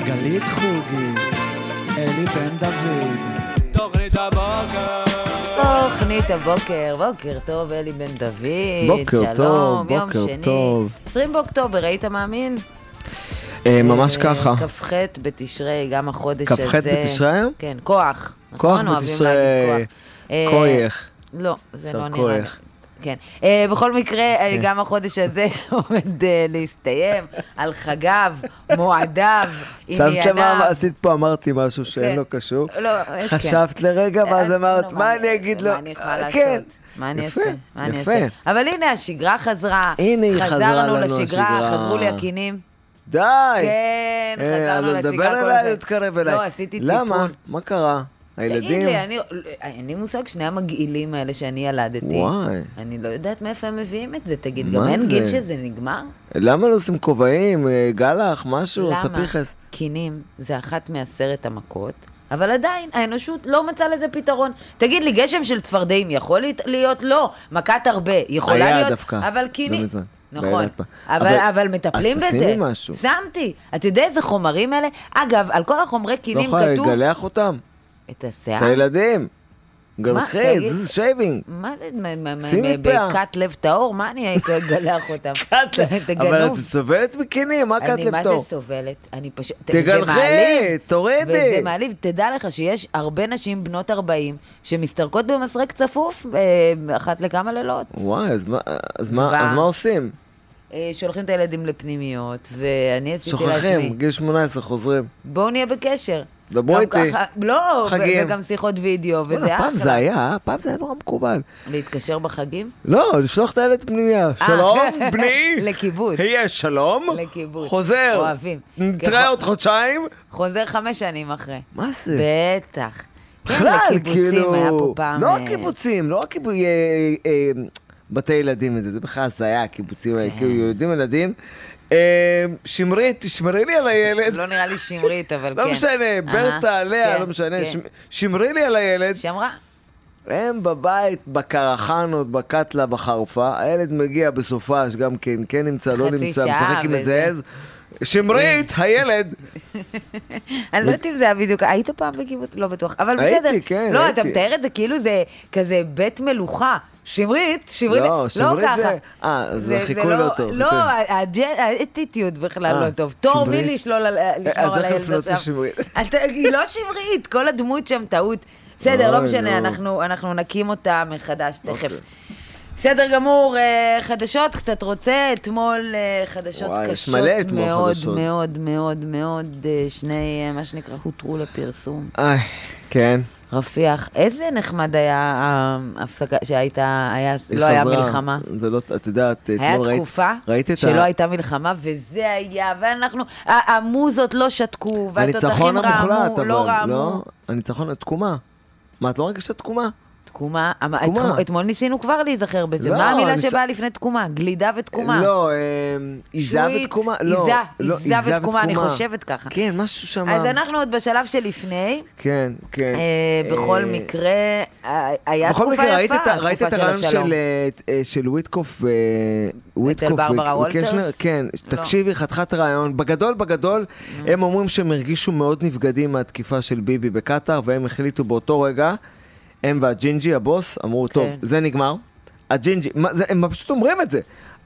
גלית חוגי, אלי בן דוד. תוכנית הבוקר. תוכנית הבוקר, בוקר טוב אלי בן דוד. בוקר טוב, בוקר טוב. 20 באוקטובר, היית מאמין? ממש ככה. כ"ח בתשרי, גם החודש הזה. כ"ח בתשרי? כן, כוח. כוח בתשרי. כוח. לא, זה לא נראה. כן. בכל מקרה, גם החודש הזה עומד להסתיים על חגיו, מועדיו, ענייניו. שמת מה עשית פה, אמרתי משהו שאין קשור. חשבת לרגע, ואז אמרת, מה אני אגיד לו? מה אני יכולה לעשות? מה אני אעשה? מה אני אעשה? אבל הנה, השגרה חזרה. הנה היא חזרה לנו לשגרה, חזרו לי הקינים. די! כן, חזרנו לשגרה. דבר אליי, תתקרב אליי. לא, עשיתי טיפון. למה? מה קרה? הילדים? תגיד לי, אני מושג שני המגעילים האלה שאני ילדתי. וואי. אני לא יודעת מאיפה הם מביאים את זה. תגיד, גם אין גיל שזה נגמר? למה לא עושים כובעים, גלח, משהו, למה? ספיחס? קינים זה אחת מ10 המכות, אבל עדיין האנושות לא מצאה לזה פתרון. תגיד לי, גשם של צפרדעים יכול להיות? לא. מכת הרבה יכולה להיות? היה דווקא. אבל קינים... נכון, אבל אבל מטפלים בזה. אז תשימי משהו. שמתי. אתה יודע איזה חומרים אלה? אגב, על כל החומרי קינים כתוב... לא יכולה לגלח אותם. את השיער? את הילדים. גלחי, זה שייבינג. מה זה? בקט לב טהור? מה אני אגלח אותם? אבל את סובלת מקינים, מה קט לב טהור? אני מה זה סובלת? אני פשוט... תגלחי, תורידי. וזה מעליב. תדע לך שיש הרבה נשים בנות 40 שמסתרקות במסרק צפוף אחת לכמה לילות. וואי, אז מה עושים? שולחים את הילדים לפנימיות, ואני עשיתי לעצמי. שוכחים, גיל 18 חוזרים. בואו נהיה בקשר. דברו איתי. לא, וגם שיחות וידאו, וזה אחלה. פעם זה היה נורא מקובל. להתקשר בחגים? לא, לשלוח את הילד פנימיה. שלום, בני. לקיבוץ. יש שלום. לקיבוץ. חוזר. אוהבים. נתראה עוד חודשיים. חוזר 5 שנים אחרי. מה זה? בטח. בכלל, לקיבוצים, היה פה פעם... לא הקיבוצים, לא הקיבוצים, בתי ילדים, זה בכלל זה היה הקיבוצים, ילדים. שמרית, תשמרי לי על הילד. לא נראה לי שמרית, אבל כן. לא משנה, ברטה עליה, לא משנה. שמרי לי על הילד. שמרה. הם בבית, בקרחנות, בקטלה, בחרפה. הילד מגיע בסופש, גם כן נמצא, לא נמצא, משחק עם איזה עז. שמרית, הילד. אני לא יודעת אם זה היה בדיוק, היית פעם בקיבוץ? לא בטוח, אבל בסדר. הייתי, כן. לא, אתה מתאר את זה כאילו זה כזה בית מלוכה. שמרית, לא, שמרית זה... זה חיקוי לא טוב. לא, האטיטיוד בכלל לא טוב. תור מי לשמור על הילד עכשיו. היא לא שמרית, כל הדמות שם טעות. בסדר, לא משנה, אנחנו נקים אותה מחדש תכף. בסדר גמור, חדשות קצת רוצה, אתמול חדשות קשות מאוד מאוד מאוד מאוד, שני, מה שנקרא, הותרו לפרסום. כן. רפיח, איזה נחמד היה ההפסקה שהייתה, לא היה מלחמה. זה לא, את יודעת, היה תקופה שלא הייתה מלחמה, וזה היה, ואנחנו, המוזות לא שתקו, והתותחים רעמו, לא רעמו. הניצחון, התקומה. מה, את לא רגשת תקומה? תקומה, אתמול ניסינו כבר להיזכר בזה. מה המילה שבאה לפני תקומה? גלידה ותקומה. לא, עיזה ותקומה. עיזה ותקומה, אני חושבת ככה. כן, משהו שם. אז אנחנו עוד בשלב שלפני. כן, כן. בכל מקרה, היה תקופה יפה. ראית את הרעיון של וויטקוף. אצל ברברה וולטרס? כן, תקשיבי, חתיכת רעיון. בגדול, הם אומרים שהם הרגישו מאוד נבגדים מהתקיפה של ביבי בקטר, והם החליטו באותו רגע, הם והג'ינג'י, הבוס, אמרו, טוב, זה נגמר. הג'ינג'י, הם פשוט אומרים את זה.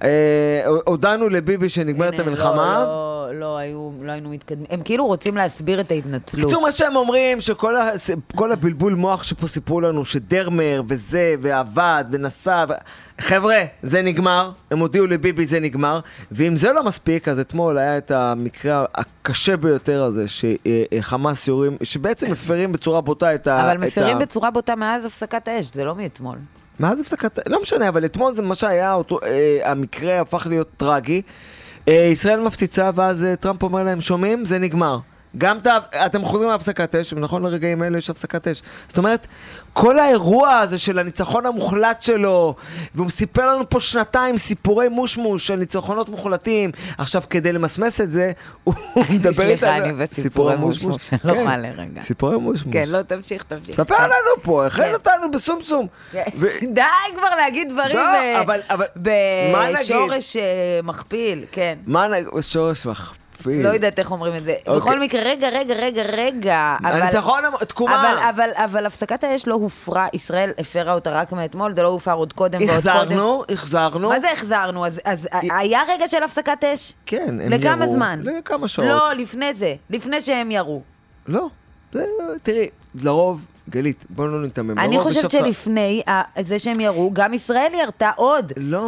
הודענו לביבי שנגמרת המלחמה. לא היינו מתקדמים. הם כאילו רוצים להסביר את ההתנצלות. קצור, מה שהם אומרים, שכל הבלבול מוח שפה סיפרו לנו, שדרמר וזה, ועבד, ונסע, חבר'ה, זה נגמר. הם הודיעו לביבי, זה נגמר. ואם זה לא מספיק, אז אתמול היה את המקרה הקשה ביותר הזה, שחמאס יורים, שבעצם מפרים בצורה בוטה את ה... אבל מפרים בצורה בוטה מאז הפסקת האש, זה לא מאתמול. מאז הפסקת... לא משנה, אבל אתמול זה מה שהיה, המקרה הפך להיות טרגי. ישראל מפציצה, ואז טראמפ אומר להם, שומעים? זה נגמר. גם אתם חוזרים להפסקת אש, ונכון לרגעים האלה יש הפסקת אש. זאת אומרת, כל האירוע הזה של הניצחון המוחלט שלו, והוא סיפר לנו פה 2 סיפורי מושמוש של ניצחונות מוחלטים, עכשיו כדי למסמס את זה, הוא מדבר איתנו. סליחה, אני בסיפורי מושמוש, אני לא יכולה לרגע. סיפורי מושמוש. כן, לא, תמשיך. ספר לנו פה, הכין אותנו בסומסום. די כבר להגיד דברים בשורש מכפיל, כן. מה נגיד? בשורש מכפיל. מפעיל. לא יודעת איך אומרים את זה. בכל מקרה, רגע. הניצחון, תקומה. אבל הפסקת האש לא הופרה, ישראל הפרה אותה רק מאתמול, זה לא הופר עוד קודם ועוד קודם. החזרנו. מה זה החזרנו? אז היה רגע של הפסקת אש? כן, הם ירו. לכמה זמן? לכמה שעות. לא, לפני זה. לפני שהם ירו. לא. תראי, לרוב, גלית, בואו לא נתמם. אני חושבת שלפני זה שהם ירו, גם ישראל ירתה עוד. לא.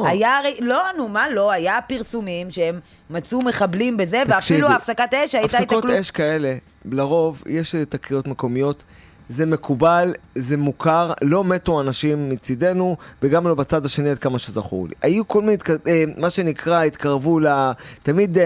היה פרסומים שהם מצאו מחבלים בזה, ואפילו הפסקת אש הייתה התקלות. הפסקות אש כאלה, לרוב, יש תקריות מקומיות, זה מקובל, זה מוכר, לא מתו אנשים מצידנו, וגם לא בצד השני עד כמה שזכור לי. היו כל מיני, מה שנקרא, התקרבו תמיד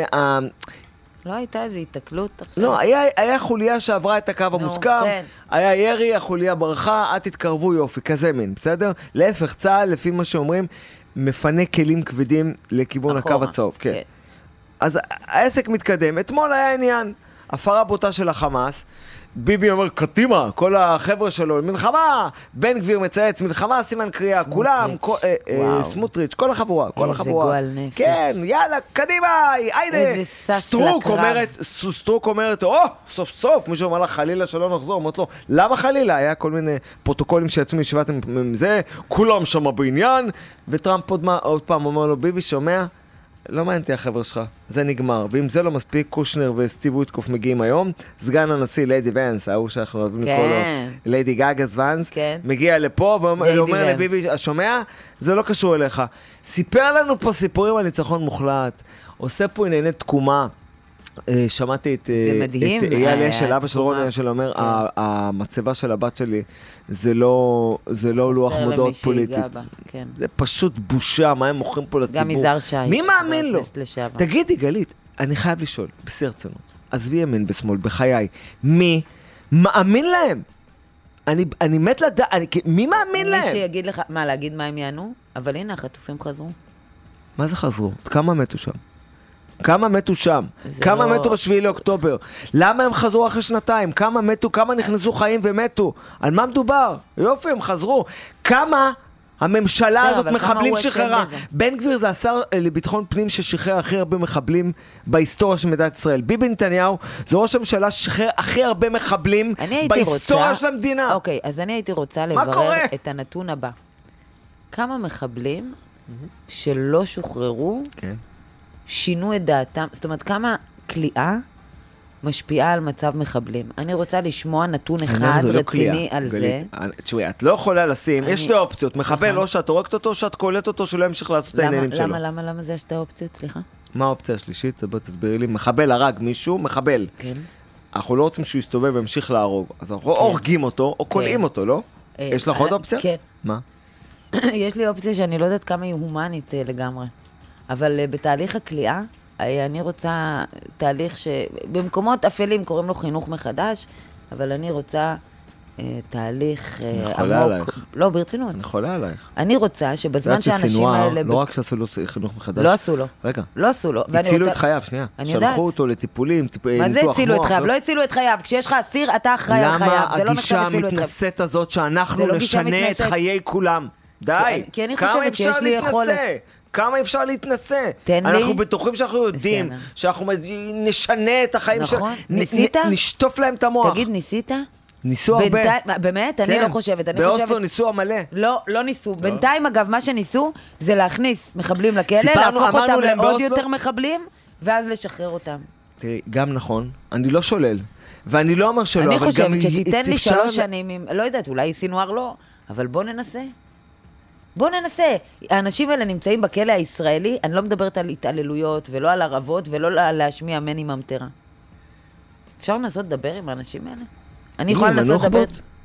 לא הייתה איזו התקלות עכשיו? לא, היה חוליה שעברה את הקו המוסכם, כן. היה ירי, החוליה ברחה, את תתקרבו יופי, כזה מין, בסדר? להפך, צה"ל, לפי מה שאומרים, מפנה כלים כבדים לכיוון הקו הצהוב, כן. אז העסק מתקדם, אתמול היה עניין, הפרה בוטה של החמאס, ביבי אומר, קטימה, כל החבר'ה שלו, מלחמה, בן גביר מצייץ, מלחמה, סימן קריאה, כולם, סמוטריץ', כל החבורה, כל החבורה. איזה גועל נפש. כן, יאללה, קדימה, היידה. איזה סס לקרב. סטרוק אומרת, סוף סוף, מישהו אומר לה, חלילה שלא נחזור, אומרת לו, למה חלילה? היה כל מיני פרוטוקולים שיצאו מישיבת עם זה, כולם שם בעניין, וטראמפ עוד פעם אומר לו, ביבי שומע, לא מעניין אותי החבר שלך, זה נגמר. ואם זה לא מספיק, קושנר וסטיב וויטקוף מגיעים היום, סגן הנשיא ליידי ונס, ההוא שאנחנו אוהבים לקרוא לו, ליידי גאגס ונס, מגיע לפה ואומר לביבי, השומע, זה לא קשור אליך. סיפר לנו פה סיפורים על ניצחון מוחלט, עושה פה ענייני תקומה. שמעתי את אייל אשל, אבא של רוני אשל אומר, המצבה של הבת שלי זה לא לוח מודעות פוליטית. זה פשוט בושה, מה הם מוכרים פה לציבור. גם יזהר שי. מי מאמין לו? תגידי גלית, אני חייב לשאול, בשיא הרצינות, עזבי ימין ושמאל, בחיי, מי מאמין להם? אני מת לדעת, מי מאמין להם? מי שיגיד לך, מה, להגיד מה הם יענו? אבל הנה, החטופים חזרו. מה זה חזרו? כמה מתו שם? כמה מתו שם? כמה מתו ב7 לאוקטובר? למה הם חזרו אחרי שנתיים? כמה מתו? כמה נכנסו חיים ומתו? על מה מדובר? יופי, הם חזרו. כמה הממשלה הזאת מחבלים שחררה? בן גביר זה השר לביטחון פנים ששחרר הכי הרבה מחבלים בהיסטוריה של מדינת ישראל. ביבי נתניהו זה ראש הממשלה ששחרר הכי הרבה מחבלים בהיסטוריה של המדינה. אוקיי, אז אני הייתי רוצה לברר את הנתון הבא. כמה מחבלים שלא שוחררו שינו את דעתם, זאת אומרת, כמה כליאה משפיעה על מצב מחבלים. אני רוצה לשמוע נתון אחד רציני על זה. תשמעי, את לא יכולה לשים, יש שתי אופציות, מחבל או שאת הורגת אותו, או שאת קולט אותו, שלא ימשיך לעשות את העניינים שלו. למה זה שתי אופציות, סליחה? מה האופציה השלישית? בוא תסבירי לי, מחבל הרג מישהו, מחבל. כן. אנחנו לא רוצים שהוא יסתובב וימשיך להרוג, אז אנחנו הורגים אותו, או קולעים אותו, לא? יש לך עוד אופציה? כן. מה? יש לי אופציה שאני לא יודעת כמה היא הומנית לגמרי. אבל בתהליך הכליאה, אני רוצה תהליך שבמקומות אפלים קוראים לו חינוך מחדש, אבל אני רוצה תהליך עמוק. אני חולה עלייך. לא, ברצינות. אני חולה עלייך. אני רוצה שבזמן שהאנשים האלה... לא רק שעשו לו חינוך מחדש. לא עשו לו. רגע. לא עשו לו. הצילו את חייו, שנייה. אני יודעת. שלחו אותו לטיפולים, ניתוח מוח. מה זה הצילו את חייו? לא הצילו את חייו. כשיש לך אסיר, אתה אחראי על חייו. זה לא נחשב הצילו את חייו. למה הגישה המתנשאת הזאת שאנחנו נשנה את חיי כולם? די. כי אני חושבת שיש לי יכולת. כמה אפשר להתנסה? תן לי. אנחנו בטוחים שאנחנו יודעים, שאנחנו נשנה את החיים שלנו. נכון. ניסית? נשטוף להם את המוח. תגיד, ניסית? ניסו הרבה. באמת? אני לא חושבת. באוסלו ניסו המלא. לא ניסו. בינתיים, אגב, מה שניסו זה להכניס מחבלים לכלא, להפוך אותם לעוד יותר מחבלים, ואז לשחרר אותם. תראי, גם נכון, אני לא שולל. ואני לא אומר שלא, אני חושבת שתיתן לי 3 שנים, לא יודעת, אולי סינואר לא, אבל בוא ננסה. בוא ננסה. האנשים האלה נמצאים בכלא הישראלי, אני לא מדברת על התעללויות, ולא על ערבות, ולא להשמיע מני ממטרה. אפשר לנסות לדבר עם האנשים האלה? אני יכולה לנסות לדבר...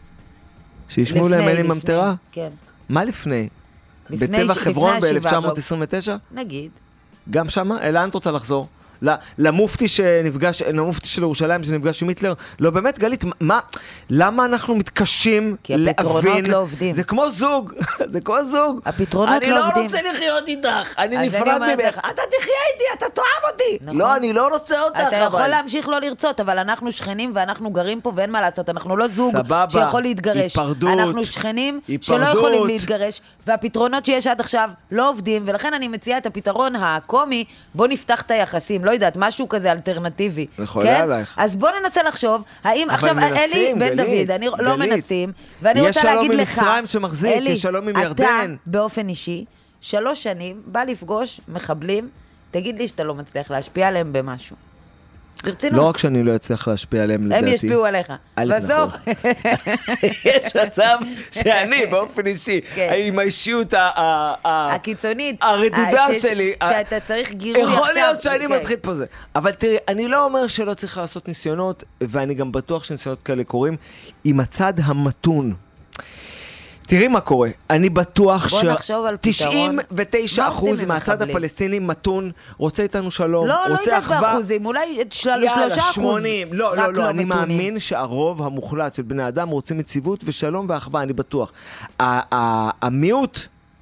שישמעו להם מני ממטרה? כן. מה לפני? בטבח חברון ב-1929? נגיד. גם שמה? לאן את רוצה לחזור? למופתי שנפגש, למופתי של ירושלים שנפגש עם היטלר, לא באמת גלית, מה, למה אנחנו מתקשים כי הפתרונות לא עובדים. זה כמו זוג, זה כמו זוג. הפתרונות לא עובדים. אני לא רוצה לחיות איתך, אני נפרד ממך, אתה תחיה איתי, אתה תאהב אותי. נכון. לא, אני לא רוצה אותך. אתה יכול להמשיך לא לרצות, אבל אנחנו שכנים ואנחנו גרים פה ואין מה לעשות, אנחנו לא זוג שיכול להתגרש. היפרדות. אנחנו שכנים שלא יכולים להתגרש, והפתרונות שיש עד עכשיו לא עובדים, ולכן אני מציעה את הפתרון הקומי, בוא נפתח את היחסים. לא יודעת, משהו כזה אלטרנטיבי. יכולה עלייך. אז בוא ננסה לחשוב, האם עכשיו אלי בן דוד, אני לא מנסים, ואני רוצה להגיד לך, יש שלום עם מצרים שמחזיק, יש שלום עם ירדן. אתה באופן אישי, 3 שנים, בא לפגוש מחבלים, תגיד לי שאתה לא מצליח להשפיע עליהם במשהו. ברצינות. לא רק שאני לא אצליח להשפיע עליהם, לדעתי. הם ישפיעו עליך. בסוף. יש מצב שאני, באופן אישי, עם האישיות הקיצונית, הרדודה שלי, שאתה צריך גירוי עכשיו. יכול להיות שאני מתחיל פה זה. אבל תראי, אני לא אומר שלא צריך לעשות ניסיונות, ואני גם בטוח שניסיונות כאלה קורים, עם הצד המתון. תראי מה קורה, אני בטוח ש99% מהצד הפלסטיני מתון, רוצה איתנו שלום, רוצה אחווה. לא יודעת באחוזים, אולי 3%. יאללה, 80, לא, אני מאמין שהרוב המוחלט של בני האדם רוצים יציבות ושלום ואחווה, אני בטוח. המיעוט,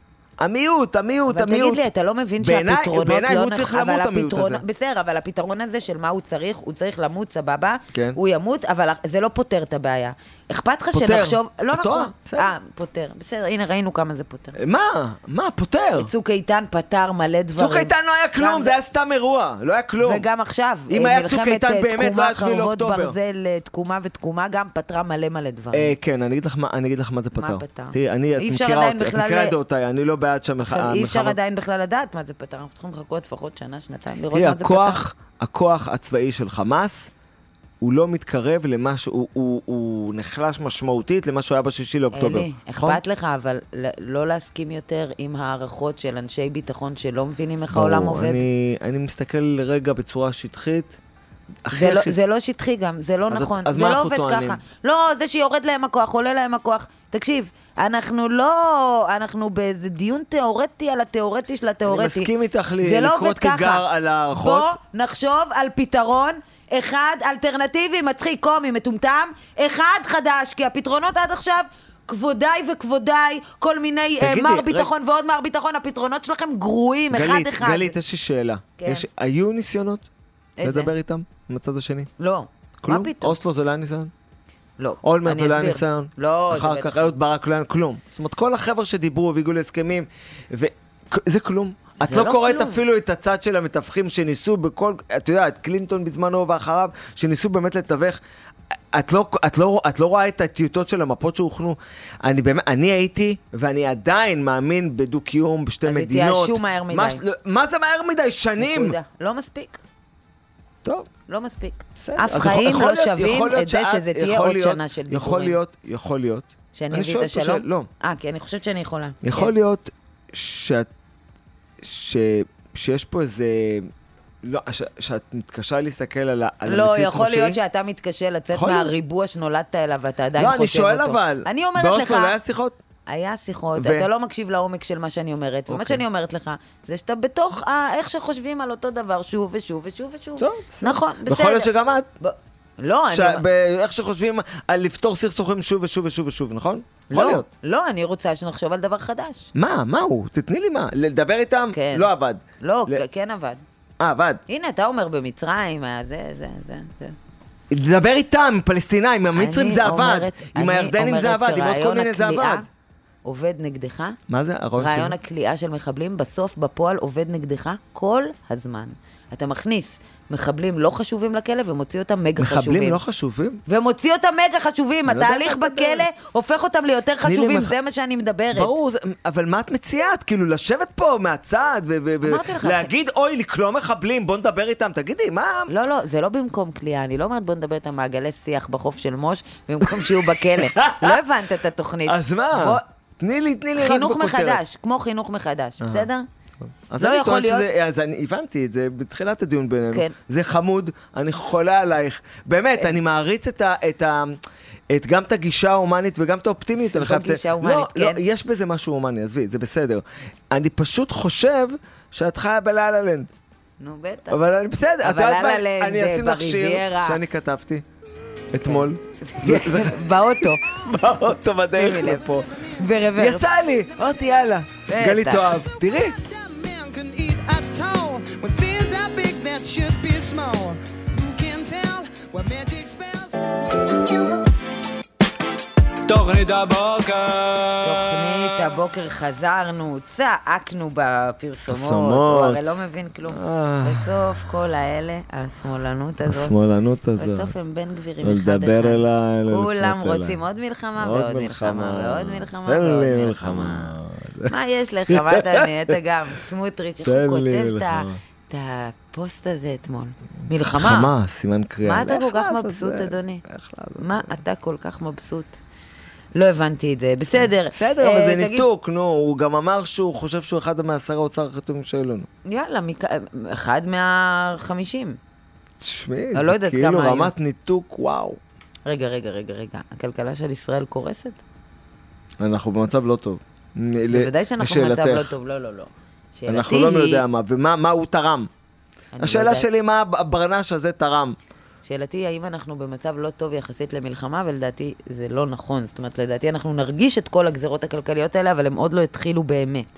אבל תגיד לי, אתה לא מבין שהפתרונות לא בעיניי הוא צריך למות המיעוט הזה. בסדר, אבל הפתרון הזה של מה הוא צריך למות, סבבה, הוא ימות, אבל זה לא פותר את הבעיה. אכפת לך שנחשוב, לא נכון. פותר, בסדר, הנה ראינו כמה זה פותר. מה, פותר? צוק איתן פתר מלא דברים. צוק איתן לא היה כלום, זה היה סתם אירוע, לא היה כלום. וגם עכשיו, אם היה צוק איתן באמת, לא היה 7 לאוקטובר. ברזל, תקומה ותקומה, גם פתרה מלא דברים. כן, אני אגיד לך מה זה פתר. מה פתר? תראי, את מכירה דעותיי, אני לא בעד שהמלחמה... אי אפשר עדיין בכלל לדעת מה זה פתר, אנחנו צריכים לחכות לפחות שנה, שנתיים, לראות מה זה פתר. הכוח הצבאי של חמאס, הוא לא מתקרב למה הוא נחלש משמעותית למה שהוא היה ב6 לאוקטובר. אלי, אכפת לך, אבל לא להסכים יותר עם הערכות של אנשי ביטחון שלא מבינים איך העולם עובד? אני מסתכל רגע בצורה שטחית. זה לא שטחי גם, זה לא נכון, זה לא עובד ככה. לא, זה שיורד להם הכוח, עולה להם הכוח. תקשיב, אנחנו באיזה דיון תיאורטי על התיאורטי של התיאורטי. אני מסכים איתך לקרוא תיגר על הערכות. בוא נחשוב על פתרון אחד אלטרנטיבי, מצחיק, קומי, מטומטם, אחד חדש, כי הפתרונות עד עכשיו, כבודיי וכבודיי, כל מיני מר ביטחון ועוד מר ביטחון, הפתרונות שלכם גרועים, אחד. גלית, יש לי שאלה. היו ניסיונות לדבר איתם מצד השני? לא. מה פתאום? אוסלו זה לא היה ניסיון? לא. אולמרט זה לא היה ניסיון? לא. אחר כך אהוד ברק לא היה כלום. זאת אומרת, כל החבר'ה שדיברו והגיעו להסכמים, זה כלום. את לא קוראת אפילו את הצד של המתווכים שניסו בכל, את יודעת, קלינטון בזמנו ואחריו, שניסו באמת לתווך. את לא רואה את הטיוטות של המפות שהוכנו. אני הייתי, ואני עדיין מאמין בדו-קיום, בשתי מדינות. אז התייאשו מהר מדי. מה זה מהר מדי? שנים. לא מספיק. טוב. לא מספיק. אף חיים לא שווים את זה שזה תהיה עוד שנה של דיבורים. יכול להיות. שאני אביא את השלום? לא. כי אני חושבת שאני יכולה. יכול להיות שיש פה איזה... לא, שאת מתקשה להסתכל על המציאות לא, יכול להיות שאתה מתקשה לצאת מהריבוע שנולדת אליו, ואתה עדיין חושב אותו. לא, אני שואל אבל. אני אומרת לך... באוסלו לא היה שיחות? היה שיחות, אתה לא מקשיב לעומק של מה שאני אומרת, ומה שאני אומרת לך, זה שאתה בתוך איך שחושבים על אותו דבר שוב ושוב ושוב ושוב. טוב, בסדר. נכון, בסדר. בכל זאת שגם את. לא, איך שחושבים על לפתור סכסוכים שוב ושוב ושוב ושוב, נכון? לא, אני רוצה שנחשוב על דבר חדש. מה הוא? תתני לי מה. לדבר איתם? לא עבד. לא, כן עבד. עבד. הנה, אתה אומר במצרים, זה. לדבר איתם, פלסטינאים, עם המצרים זה עבד, עם הירדנים זה עבד, עם עוד כל מיני זה עבד. עובד נגדך. מה זה? רעיון הכליאה של מחבלים, בסוף בפועל עובד נגדך כל הזמן. אתה מכניס מחבלים לא חשובים לכלא ומוציא אותם מגה חשובים. מחבלים לא חשובים? ומוציא אותם מגה חשובים. התהליך בכלא הופך אותם ליותר חשובים, זה מה שאני מדברת. ברור, אבל מה את מציעת? כאילו לשבת פה מהצד ולהגיד, אוי, לקלוא מחבלים, בוא נדבר איתם, תגידי, מה? לא, זה לא במקום כליאה, אני לא אומרת בוא נדבר איתם מעגלי שיח בחוף של מוש, במקום שיהיו בכלא. לא הבנת את התוכנית. אז מה? תני לי רק בכותרת. חינוך מחדש, כמו חינוך מחדש, בסדר? אז אני טוען שזה, אז אני הבנתי את זה בתחילת הדיון בינינו. זה חמוד, אני חולה עלייך. באמת, אני מעריץ גם את הגישה ההומנית וגם את האופטימיות. גישה הומנית, כן. לא, יש בזה משהו הומני, עזבי, זה בסדר. אני פשוט חושב שאת חיה בלה-לה לנד. נו, בטח. אבל אני בסדר. אבל לה-לה לנד אני אשים לך שיר שאני כתבתי אתמול. באוטו בדרך לפה. ברוורס. יצא לי, אותי יאללה. גלית תאהב, תראי. תוכנית הבוקר. תוכנית הבוקר חזרנו, צעקנו בפרסומות, הוא הרי לא מבין כלום. בסוף כל האלה, השמאלנות הזאת, בסוף הם בן גבירים אחד אחד. כולם רוצים עוד מלחמה ועוד מלחמה ועוד מלחמה ועוד מלחמה. מה יש לך? מה אתה נהיית גם? סמוטריץ', איך הוא כותב את הפוסט הזה אתמול? מלחמה. מלחמה, סימן קריאה. מה אתה כל כך מבסוט, אדוני? מה אתה כל כך מבסוט? לא הבנתי את זה, בסדר. בסדר, אבל זה ניתוק, נו, הוא גם אמר שהוא חושב שהוא אחד מהשרי האוצר החתומים שלנו. יאללה, אחד 150. תשמעי, זה כאילו רמת ניתוק, וואו. רגע, הכלכלה של ישראל קורסת? אנחנו במצב לא טוב. בוודאי שאנחנו במצב לא טוב, לא. אנחנו לא יודע מה, ומה הוא תרם. השאלה שלי, מה הברנש הזה תרם? שאלתי, האם אנחנו במצב לא טוב יחסית למלחמה, ולדעתי זה לא נכון. זאת אומרת, לדעתי אנחנו נרגיש את כל הגזרות הכלכליות האלה, אבל הם עוד לא התחילו באמת.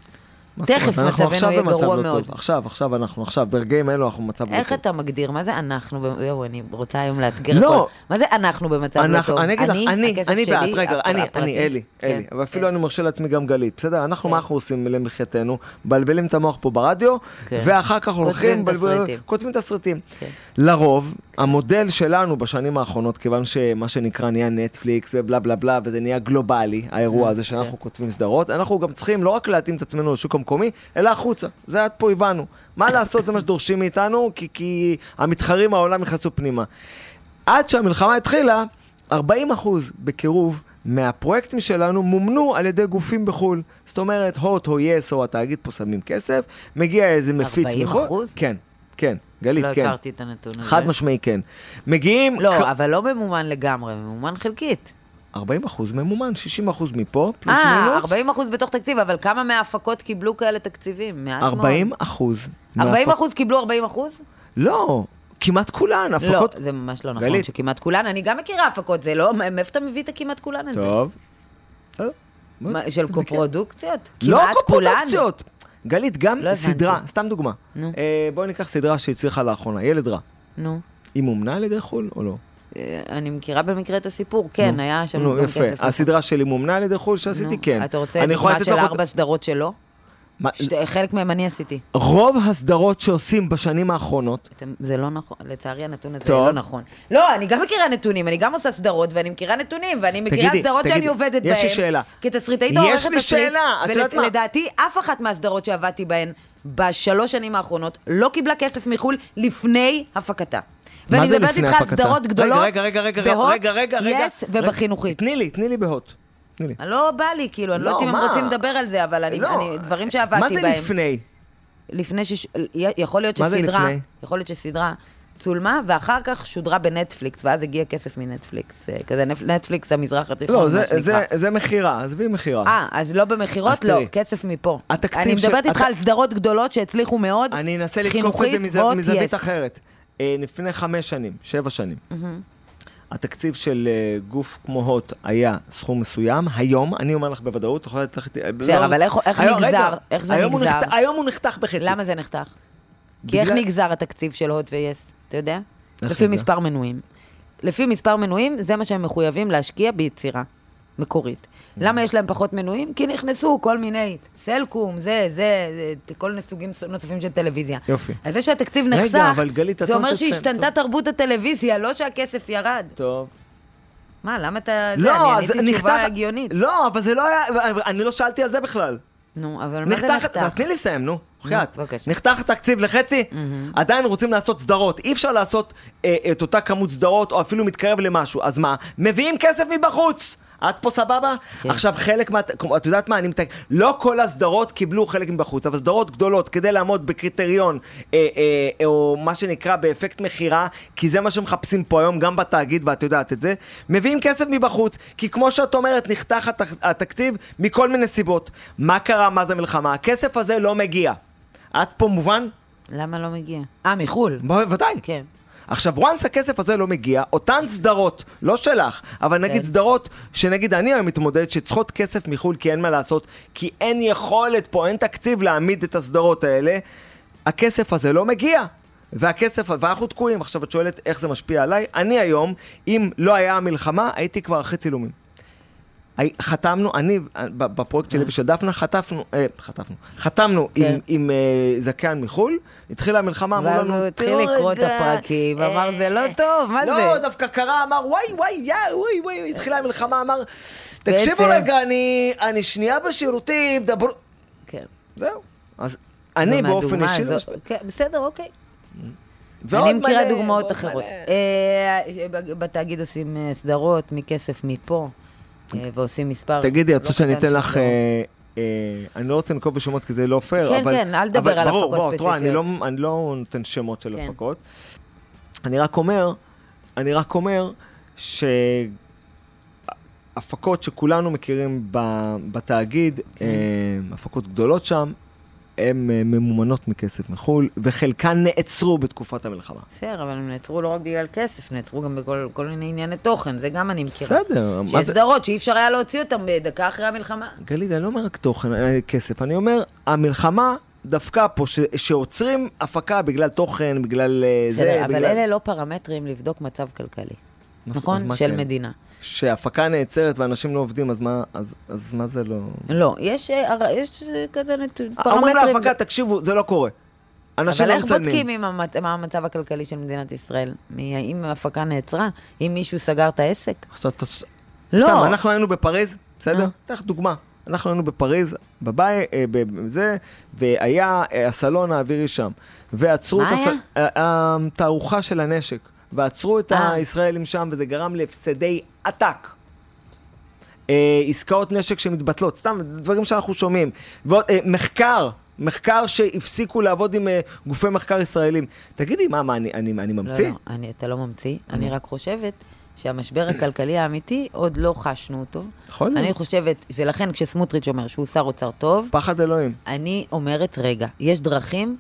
תכף מצבנו יהיה גרוע מאוד. עכשיו, ברגעים האלו אנחנו במצב לא טוב. איך אתה מגדיר? מה זה אנחנו? אני רוצה היום לאתגר הכל. מה זה אנחנו במצב לא טוב? אני אגיד לך, אני ואת, רגע, אני, אלי, ואפילו אני מרשה לעצמי גם גלית, בסדר? אנחנו מה אנחנו עושים למחייתנו? בלבלים את המוח פה ברדיו, ואחר כך הולכים, כותבים תסריטים. לרוב, המודל שלנו בשנים האחרונות, כיוון שמה שנקרא נהיה נטפליקס ובלה בלה בלה, וזה נהיה גלובלי, האירוע הזה שאנחנו כותבים סדרות, אנחנו גם צריכים לא רק להתאים את עצמנו לשוק המקומי, אלא החוצה. זה עד פה הבנו. מה לעשות? זה מה שדורשים מאיתנו, כי המתחרים העולם נכנסו פנימה. עד שהמלחמה התחילה, 40% בקירוב מהפרויקטים שלנו מומנו על ידי גופים בחול. זאת אומרת, הוט או יס או התאגיד פה שמים כסף, מגיע איזה מפיץ מחול. 40%? כן, גלית, כן. לא הכרתי את הנתון הזה. חד משמעי, כן. מגיעים... לא, אבל לא ממומן לגמרי, ממומן חלקית. 40% ממומן, 60% מפה, פלוס מינוס. 40% בתוך תקציב, אבל כמה מההפקות קיבלו כאלה תקציבים? 40%. 40% קיבלו 40%? לא, כמעט כולן. לא, זה ממש לא נכון שכמעט כולן. אני גם מכירה הפקות, זה לא, מאיפה אתה מביא את הכמעט כולן הזה? טוב. של קופרודוקציות? לא קופרודוקציות. גלית, גם סדרה, סתם דוגמה. בואי ניקח סדרה שהצליחה לאחרונה, ילד רע. נו. היא מומנה על ידי חול או לא? אני מכירה במקרה את הסיפור, כן, היה שם גם כסף. יפה, הסדרה שלי מומנה על ידי חול שעשיתי, כן. אתה רוצה דוגמה של 4 סדרות שלו? חלק מהם אני עשיתי. רוב הסדרות שעושים בשנים האחרונות... זה לא נכון, לצערי הנתון הזה לא נכון. לא, אני גם מכירה נתונים, אני גם עושה סדרות ואני מכירה נתונים, ואני מכירה סדרות שאני עובדת בהן. יש לי שאלה. כתסריטאית עורכת תסריט. יש לי שאלה, את יודעת מה? ולדעתי, אף אחת מהסדרות שעבדתי בהן ב3 שנים האחרונות לא קיבלה כסף מחול לפני הפקתה. ואני מדברת איתך על סדרות גדולות בהוט, יס ובחינוכית. תני לי בהוט. אני לא בא לי, כאילו, אני לא יודעת אם הם רוצים לדבר על זה, אבל דברים שעבדתי בהם. מה זה לפני? לפני יכול להיות שסדרה צולמה, ואחר כך שודרה בנטפליקס, ואז הגיע כסף מנטפליקס. כזה נטפליקס המזרח התיכון, מה שנקרא. לא, זה מחירה, עזבי מחירה. אז לא במחירות? לא, כסף מפה. אני מדברת איתך על סדרות גדולות שהצליחו מאוד, אני אנסה לתקוף את זה מזווית אחרת. לפני 5 שנים, 7 שנים. התקציב של גוף כמו הוט היה סכום מסוים. היום, אני אומר לך בוודאות, תוכל לתת... בסדר, אבל איך נגזר? איך זה נגזר? היום הוא נחתך בחצי. למה זה נחתך? כי איך נגזר התקציב של הוט ויס? אתה יודע? לפי מספר מנויים. לפי מספר מנויים, זה מה שהם מחויבים להשקיע ביצירה מקורית. למה יש להם פחות מנויים? כי נכנסו כל מיני סלקום, כל סוגים נוספים של טלוויזיה. יופי. אז זה שהתקציב נחסך, זה אומר שהשתנתה תרבות הטלוויזיה, לא שהכסף ירד. טוב. מה, למה אתה... אני עניתי תשובה הגיונית. לא, אבל זה לא היה... אני לא שאלתי על זה בכלל. נו, אבל מה זה נחתך? אז תני לי לסיים, נו. נחתך התקציב לחצי, עדיין רוצים לעשות סדרות. אי אפשר לעשות את אותה כמות סדרות, או אפילו מתקרב למשהו. אז מה? מביאים כסף מבחוץ. את פה סבבה? עכשיו חלק את יודעת מה? לא כל הסדרות קיבלו חלק מבחוץ, אבל סדרות גדולות כדי לעמוד בקריטריון, או מה שנקרא באפקט מחירה, כי זה מה שמחפשים פה היום, גם בתאגיד, ואת יודעת את זה, מביאים כסף מבחוץ, כי כמו שאת אומרת, נחתך התקציב מכל מיני סיבות. מה קרה? מה זה מלחמה? הכסף הזה לא מגיע. את פה מובן? למה לא מגיע? מחול. בוודאי. כן. עכשיו, once הכסף הזה לא מגיע, אותן סדרות, לא שלך, אבל נגיד סדרות שנגיד אני היום מתמודד שצריכות כסף מחול כי אין מה לעשות, כי אין יכולת פה, אין תקציב להעמיד את הסדרות האלה, הכסף הזה לא מגיע. ואנחנו תקועים. עכשיו את שואלת איך זה משפיע עליי. אני היום, אם לא היה המלחמה, הייתי כבר אחרי צילומים. חתמנו, אני, בפרויקט שלי ושל דפנה, חתמנו עם זכיין מחול, התחילה המלחמה, אמרו לנו, ואז הוא התחיל לקרוא את הפרקים, אמר, זה לא טוב, מה זה? לא, דווקא קרה, אמר, וואי, התחילה המלחמה, אמר, תקשיבו רגע, אני שנייה בשירותים, דברו... כן. זהו. אז אני באופן אישי... בסדר, אוקיי. אני מכירה דוגמאות אחרות. בתאגיד עושים סדרות מכסף מפה, ועושים מספר... תגידי, את רוצה שאני אתן לך... אני לא רוצה לנקוב בשמות כי זה לא פייר, כן, אבל... כן, אל תדבר על הפקות ספציפיות. תראה, אני לא נותן שמות של הפקות. אני רק אומר שהפקות שכולנו מכירים בתאגיד, הפקות גדולות שם, הן ממומנות מכסף מחול, וחלקן נעצרו בתקופת המלחמה. בסדר, אבל הם נעצרו לא רק בגלל כסף, נעצרו גם בכל מיני ענייני תוכן, זה גם אני מכירה. בסדר. שיש סדרות שאי אפשר היה להוציא אותם בדקה אחרי המלחמה. גלית, אני לא אומר רק תוכן, כסף, אני אומר, המלחמה דווקא פה, שעוצרים הפקה בגלל תוכן, בגלל זה, בסדר, אבל אלה לא פרמטרים לבדוק מצב כלכלי, נכון? של מדינה. שהפקה נעצרת ואנשים לא עובדים, אז מה זה לא... לא, יש כזה פרמטרים... אומרים להפקה, תקשיבו, זה לא קורה. אנשים לא מצלמים. אבל איך בודקים מה המצב הכלכלי של מדינת ישראל? האם ההפקה נעצרה? אם מישהו סגר את העסק? לא. סתם, אנחנו היינו בפריז, בסדר? תח דוגמה. אנחנו היינו בפריז, בבית, בזה, והיה הסלון האווירי שם. ועצרו את התערוכה של הנשק. ועצרו את הישראלים שם, וזה גרם להפסדי עתק. עסקאות נשק שמתבטלות, סתם דברים שאנחנו שומעים. מחקר שהפסיקו לעבוד עם גופי מחקר ישראלים. תגידי, מה, אני ממציא? לא, אתה לא ממציא. אני רק חושבת שהמשבר הכלכלי האמיתי עוד לא חשנו אותו. נכון. אני חושבת, ולכן כשסמוטריץ' אומר שהוא שר אוצר טוב, פחד אלוהים. אני אומרת, רגע, יש דרכים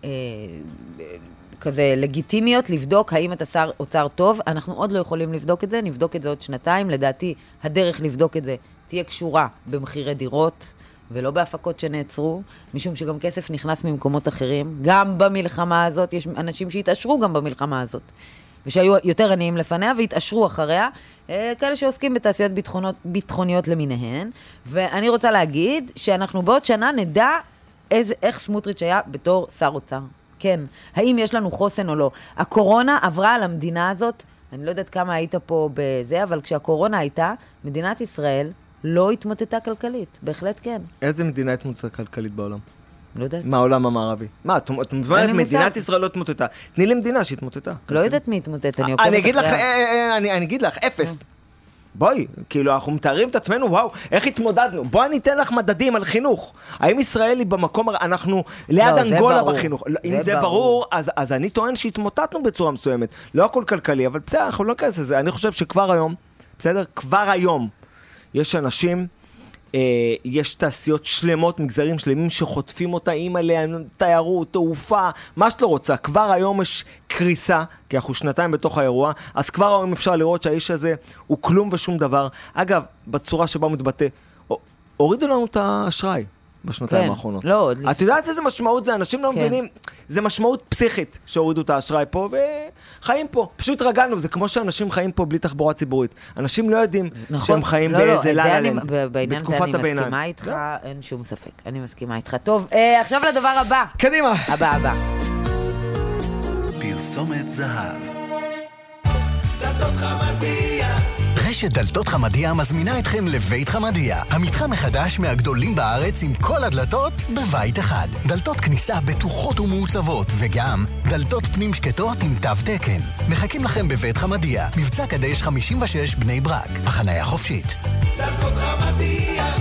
כזה לגיטימיות לבדוק האם אתה שר אוצר טוב, אנחנו עוד לא יכולים לבדוק את זה, נבדוק את זה עוד שנתיים, לדעתי הדרך לבדוק את זה תהיה קשורה במחירי דירות, ולא בהפקות שנעצרו, משום שגם כסף נכנס ממקומות אחרים, גם במלחמה הזאת, יש אנשים שהתעשרו גם במלחמה הזאת, ושהיו יותר עניים לפניה והתעשרו אחריה, כאלה שעוסקים בתעשיות ביטחוניות למיניהן, ואני רוצה להגיד שאנחנו בעוד שנה נדע איך סמוטריץ' היה בתור שר אוצר. כן, האם יש לנו חוסן או לא. הקורונה עברה על המדינה הזאת, אני לא יודעת כמה היית פה בזה, אבל כשהקורונה הייתה, מדינת ישראל לא התמוטטה כלכלית, בהחלט כן. איזה מדינה התמוטטה כלכלית בעולם? לא יודעת. מהעולם המערבי. מה, את אומרת, מדינת ישראל לא התמוטטה. תני לי מדינה שהתמוטטה. לא יודעת מי התמוטט, אני אגיד לך, אפס. בואי, כאילו, אנחנו מתארים את עצמנו, וואו, איך התמודדנו? בואי אני אתן לך מדדים על חינוך. האם ישראל היא במקום, אנחנו ליד אנגולה בחינוך. אם זה ברור, אז אני טוען שהתמוטטנו בצורה מסוימת. לא הכל כלכלי, אבל בסדר, אנחנו לא כעס לזה. אני חושב שכבר היום, בסדר? כבר היום, יש אנשים, יש תעשיות שלמות, מגזרים שלמים שחוטפים אותה, עליהם, תיירות, תעופה, מה שאת לא רוצה. כבר היום יש קריסה, כי אנחנו שנתיים בתוך האירוע, אז כבר היום אפשר לראות שהאיש הזה הוא כלום ושום דבר. אגב, בצורה שבה הוא מתבטא, הורידו לנו את האשראי בשנתיים האחרונות. לא, את יודעת איזה משמעות זה? אנשים לא מבינים, זה משמעות פסיכית שהורידו את האשראי פה וחיים פה. פשוט רגלנו, זה כמו שאנשים חיים פה בלי תחבורה ציבורית. אנשים לא יודעים שהם חיים באיזה ללנד, בתקופת הביניים. אני מסכימה איתך, אין שום ספק. אני מסכימה איתך. טוב, עכשיו לדבר הבא. קדימה. הבא. פרסומת זהב. דלתות חמדיה. רשת דלתות חמדיה מזמינה אתכם לבית חמדיה, המתחם מחדש מהגדולים בארץ עם כל הדלתות בבית אחד. דלתות כניסה בטוחות ומעוצבות, וגם דלתות פנים שקטות עם תו תקן. מחכים לכם בבית חמדיה, מבצע קדש 56 בני ברק, החניה חופשית. דלתות חמדיה.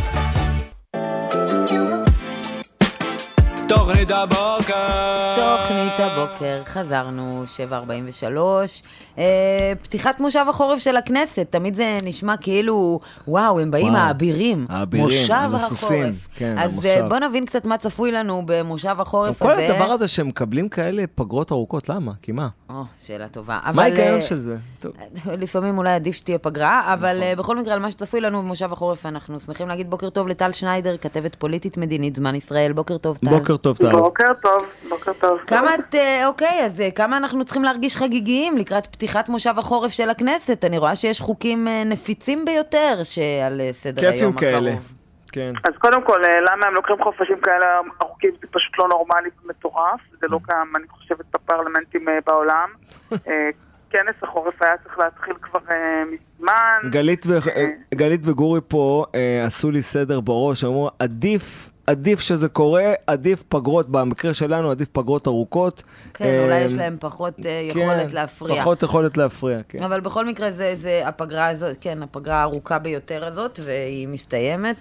תוכנית הבוקר. תוכנית הבוקר, חזרנו, 7:43. פתיחת מושב החורף של הכנסת, תמיד זה נשמע כאילו, וואו, הם באים האבירים. מושב החורף. אז בוא נבין קצת מה צפוי לנו במושב החורף הזה. כל הדבר הזה שהם מקבלים כאלה פגרות ארוכות, למה? כי מה? שאלה טובה. מה ההיגיון של זה? לפעמים אולי עדיף שתהיה פגרה, אבל בכל מקרה, על מה שצפוי לנו במושב החורף, אנחנו שמחים להגיד בוקר טוב לטל שניידר, כתבת פוליטית מדינית זמן ישראל. בוקר טוב, טל. בוקר טוב, טל. בוקר טוב, בוקר טוב. אוקיי, אז כמה אנחנו צריכים להרגיש חגיגיים לקראת פתיחת מושב החורף של הכנסת? אני רואה שיש חוקים נפיצים ביותר שעל סדר היום הקרוב. כן. אז קודם כל, למה הם לוקחים חופשים כאלה ארוכים? זה פשוט לא נורמלי ומטורף. זה לא קיים, אני חושבת, בפרלמנטים בעולם. כנס החורף היה צריך להתחיל כבר מזמן. גלית וגורי פה עשו לי סדר בראש, אמרו, עדיף שזה קורה, עדיף פגרות, במקרה שלנו עדיף פגרות ארוכות. כן, אולי יש להם פחות יכולת להפריע. פחות יכולת להפריע, כן. אבל בכל מקרה זה הפגרה הזאת, כן, הפגרה הארוכה ביותר הזאת, והיא מסתיימת,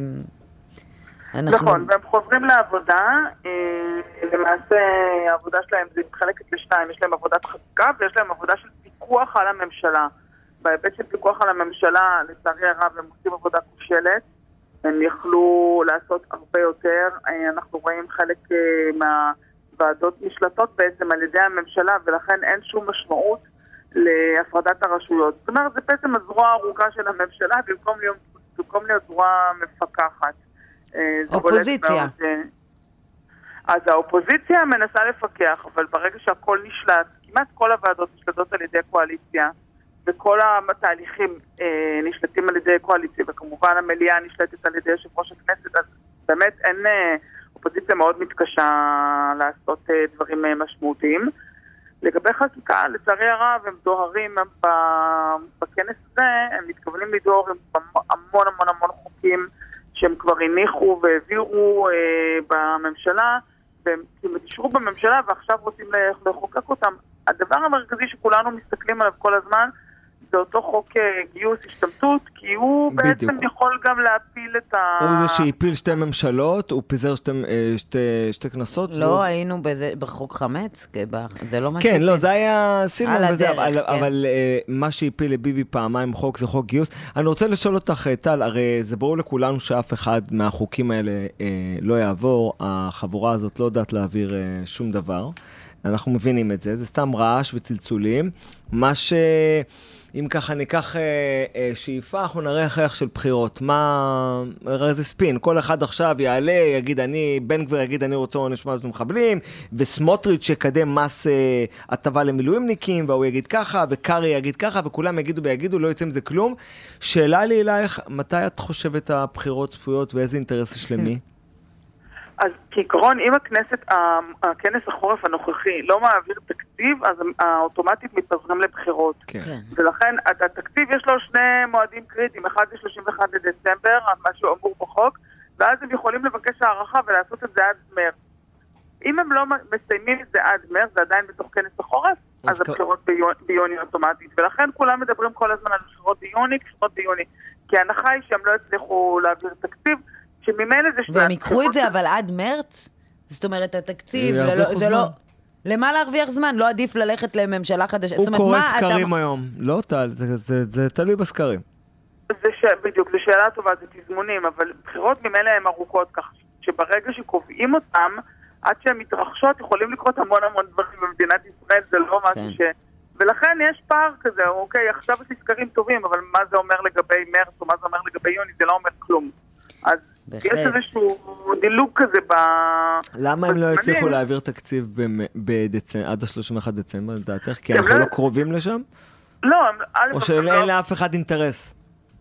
נכון, והם חוזרים לעבודה, למעשה העבודה שלהם זה מתחלקת לשניים, יש להם עבודת חקיקה ויש להם עבודה של פיקוח על הממשלה. בהיבט של פיקוח על הממשלה, לצערי הרב, הם עושים עבודה כושלת, הם יכלו לעשות הרבה יותר, אנחנו רואים חלק מהוועדות נשלטות בעצם על ידי הממשלה, ולכן אין שום משמעות להפרדת הרשויות. זאת אומרת, זה בעצם הזרוע הארוכה של הממשלה, במקום להיות זרוע מפקחת. אופוזיציה. אז האופוזיציה מנסה לפקח, אבל ברגע שהכל נשלט, כמעט כל הוועדות נשלטות על ידי קואליציה, וכל התהליכים נשלטים על ידי קואליציה, וכמובן המליאה נשלטת על ידי יושב ראש הכנסת, אז באמת אין אופוזיציה מאוד מתקשה לעשות דברים משמעותיים. לגבי חקיקה, לצערי הרב, הם דוהרים בכנס הזה, הם מתכוונים לדהור המון המון המון חוקים, שהם כבר הניחו והעבירו בממשלה, והם אישרו בממשלה ועכשיו רוצים לחוקק אותם. הדבר המרכזי שכולנו מסתכלים עליו כל הזמן, זה אותו חוק גיוס השתמטות, כי הוא בעצם יכול גם להפיל את הוא זה שהפיל שתי ממשלות, הוא פיזר שתי כנסות. לא, היינו בחוק חמץ, זה לא מה כן, לא, זה היה סילמן וזה, אבל מה שהפיל לביבי פעמיים חוק זה חוק גיוס. אני רוצה לשאול אותך, טל, הרי זה ברור לכולנו שאף אחד מהחוקים האלה לא יעבור, החבורה הזאת לא יודעת להעביר שום דבר. אנחנו מבינים את זה, זה סתם רעש וצלצולים. מה אם ככה ניקח שאיפה, אנחנו נראה איך של בחירות. הרי זה ספין, כל אחד עכשיו יעלה, יגיד בן גביר יגיד אני רוצה עונש מוות למחבלים, וסמוטריץ' שקדם מס הטבה למילואימניקים, והוא יגיד ככה, וקרי יגיד ככה, וכולם יגידו, לא יוצא מזה כלום. שאלה לי אלייך, מתי את חושבת הבחירות צפויות, ואיזה אינטרס יש למי? אז כעיקרון, אם הכנס החורף הנוכחי לא מעביר תקציב, אז האוטומטית מתפזרים לבחירות. כן. ולכן התקציב יש לו שני מועדים קריטיים, אחד זה 31 לדצמבר, מה שהוא אמור בחוק, ואז הם יכולים לבקש הערכה ולעשות את זה עד מרץ. אם הם לא מסיימים את זה עד מרץ, זה עדיין בתוך כנס החורף, אז הבחירות ביוני אוטומטית. ולכן כולם מדברים כל הזמן על בחירות ביוני, כי ההנחה היא שהם לא הצליחו להעביר תקציב, והם ייקחו את זה אבל עד מרץ? זאת אומרת, התקציב, זה לא... למה להרוויח זמן? לא עדיף ללכת לממשלה חדשה? הוא קורא סקרים היום. לא, טל, זה תלוי בסקרים. בדיוק, זו שאלה טובה, זה תזמונים, אבל בחירות ממילא הן ארוכות כך, שברגע שקובעים אותם, עד שהן מתרחשות, יכולים לקרות המון המון דברים במדינת ישראל, זה לא משהו ש... ולכן יש פער כזה, אוקיי, עכשיו יש סקרים טובים, אבל מה זה אומר לגבי מרץ, או מה זה אומר לגבי יוני, זה לא אומר כלום. אז יש איזשהו דילוג כזה למה הם לא הצליחו להעביר תקציב עד ה-31 דצמבר, לדעתך? כי אנחנו לא קרובים לשם? לא. או שאין לאף אחד אינטרס?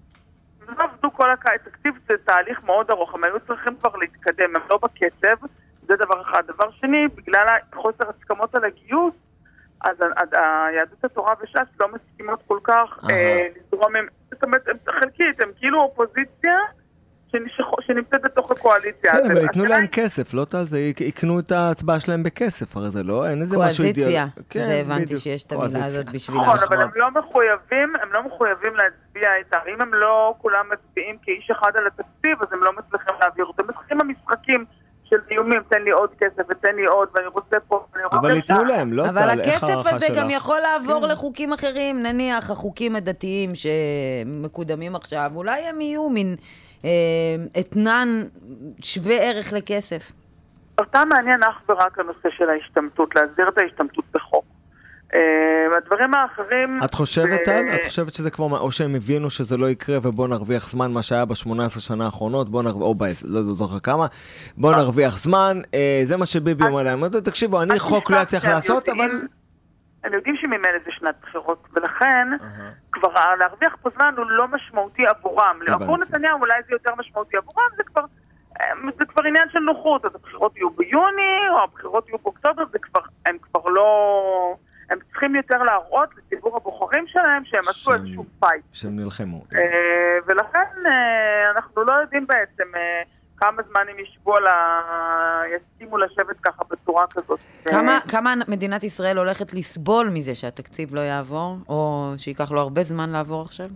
לא עבדו כל הקיץ. תקציב זה תהליך מאוד ארוך, הם היו צריכים כבר להתקדם, הם לא בקצב, זה דבר אחד. דבר שני, בגלל חוסר הסכמות על הגיוס, אז היהדות התורה וש"ס לא מסכימות כל כך לזרום הם, זאת אומרת, הם חלקית, הם כאילו אופוזיציה, שנמצאת בתוך הקואליציה. כן, אבל ייתנו להם כסף, לא טל, זה יקנו את ההצבעה שלהם בכסף, הרי זה לא, אין איזה משהו אידיאל. קואליציה, זה הבנתי שיש את המילה הזאת בשבילה. נכון, אבל הם לא מחויבים להצביע איתה. אם הם לא כולם מצביעים כאיש אחד על התקציב, אז הם לא מצליחים להעביר אותם. מצליחים המשחקים של איומים, תן לי עוד כסף ותן לי עוד, ואני רוצה פה, ואני רוצה אבל ייתנו להם, לא טל, אבל הכסף הזה גם יכול לעבור לחוקים אחרים, נניח החוקים הדתיים שמקודמים עכשיו, אולי הם יהיו מין אתנן שווה ערך לכסף. אותה מעניין אך ורק הנושא של ההשתמטות, להסדיר את ההשתמטות בחוק. הדברים האחרים... את חושבת על? את חושבת שזה כבר, או שהם הבינו שזה לא יקרה ובוא נרוויח זמן, מה שהיה ב-18 שנה האחרונות, או לא זוכר כמה, בוא נרוויח זמן, זה מה שביבי אומר להם. תקשיבו, אני חוק לא יצליח לעשות, אבל... הם יודעים שממילא זה שנת בחירות, ולכן כבר להרוויח פה זמן הוא לא משמעותי עבורם. עבור נתניהו אולי זה יותר משמעותי עבורם, זה כבר עניין של נוחות, אז הבחירות יהיו ביוני, או הבחירות יהיו באוקטובר, הם כבר לא... הם צריכים יותר להראות לציבור הבוחרים שלהם שהם עשו איזשהו פייט. שהם נלחמו. ולכן אנחנו לא יודעים בעצם כמה זמן הם יסכימו לשבת ככה בצורה כזאת. כמה מדינת ישראל הולכת לסבול מזה שהתקציב לא יעבור, או שיקח לו הרבה זמן לעבור עכשיו?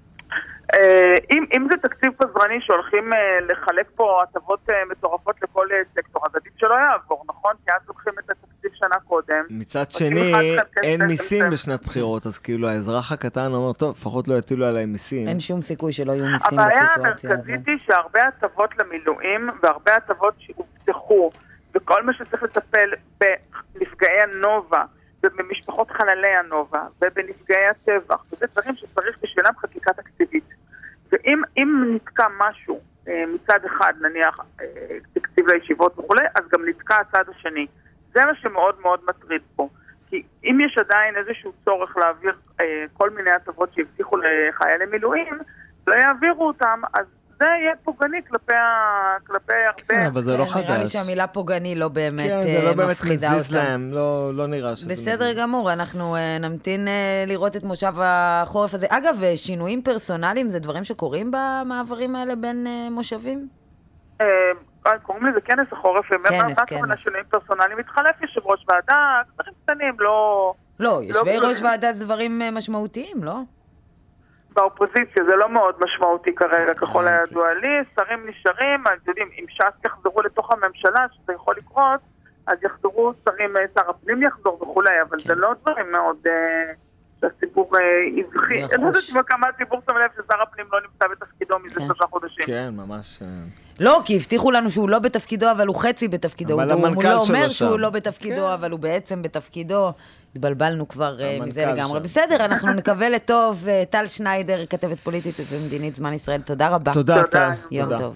אם זה תקציב פזרני שהולכים לחלק פה הטבות מטורפות לכל סקטור, אז עדיף שלא יעבור, נכון? כי אז לוקחים את התקציב שנה קודם. מצד שני, אין מיסים בשנת בחירות, אז כאילו האזרח הקטן אומר, טוב, לפחות לא יטילו עליי מיסים. אין שום סיכוי שלא יהיו מיסים בסיטואציה הזאת. הבעיה המרכזית היא שהרבה הטבות למילואים, והרבה הטבות שהובטחו, וכל מה שצריך לטפל בנפגעי הנובה, ובמשפחות חללי הנובה, ובנפגעי הטבח, וזה דברים שצריך בשבילם חקיקה תקציבית. ואם נתקע משהו מצד אחד, נניח תקציב לישיבות וכו', אז גם נתקע הצד השני. זה מה שמאוד מאוד מטריד פה. כי אם יש עדיין איזשהו צורך להעביר כל מיני הטבות שהבטיחו לחיילי מילואים, לא יעבירו אותם, אז זה יהיה פוגעני כלפי הרבה... כן, אבל זה לא חדש. נראה לי שהמילה פוגעני לא באמת מפחידה אותם. כן, זה לא באמת מזיז להם, לא נראה שזה מזיז. בסדר גמור, אנחנו נמתין לראות את מושב החורף הזה. אגב, שינויים פרסונליים זה דברים שקורים במעברים האלה בין מושבים? קוראים לזה כנס החורף, כנס. שינויים פרסונליים, מתחלף יושב ראש ועדה, דברים קטנים, לא... לא, יושבי ראש ועדה זה דברים משמעותיים, לא? באופוזיציה זה לא מאוד משמעותי כרגע, ככל הידוע לי, שרים נשארים, אז יודעים, אם ש"ס יחזרו לתוך הממשלה, שזה יכול לקרות, אז יחזרו שרים, שר הפנים יחזור וכולי, אבל זה לא דברים מאוד שהציבור יבחי. אני לא יודעת כמה הציבור שם לב ששר הפנים לא נמצא בתפקידו מזה 3 חודשים. כן, ממש... לא, כי הבטיחו לנו שהוא לא בתפקידו, אבל הוא חצי בתפקידו. הוא לא אומר שהוא לא בתפקידו, אבל הוא בעצם בתפקידו. התבלבלנו כבר מזה לגמרי. בסדר, אנחנו נקווה לטוב. טל שניידר, כתבת פוליטית ומדינית זמן ישראל. תודה רבה. תודה, טל. יום טוב.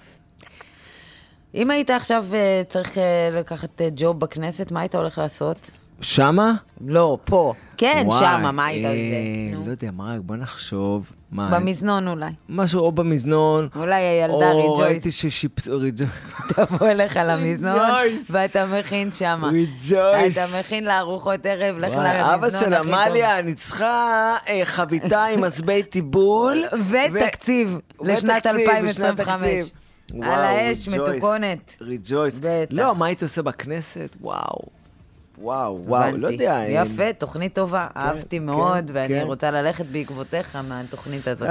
אם היית עכשיו צריך לקחת ג'וב בכנסת, מה היית הולך לעשות? שמה? לא, פה. כן, שמה, מה היית עושה? לא יודע, מה, בוא נחשוב. במזנון אולי. משהו או במזנון. אולי הילדה ריג'ויס. או ראיתי ריג'ויס. תבוא אליך למזנון, ואתה מכין שמה. ריג'ויס. אתה מכין לארוחות ערב, לך למזנון הכי טוב. אבא של אמליה, אני צריכה חביתה עם מסבי טיבול. ותקציב לשנת 2025. על האש, מתוקונת. ריג'ויס. לא, מה הייתי עושה בכנסת? וואו, לא יודע. יפה, תוכנית טובה, אהבתי מאוד, ואני רוצה ללכת בעקבותיך מהתוכנית הזאת.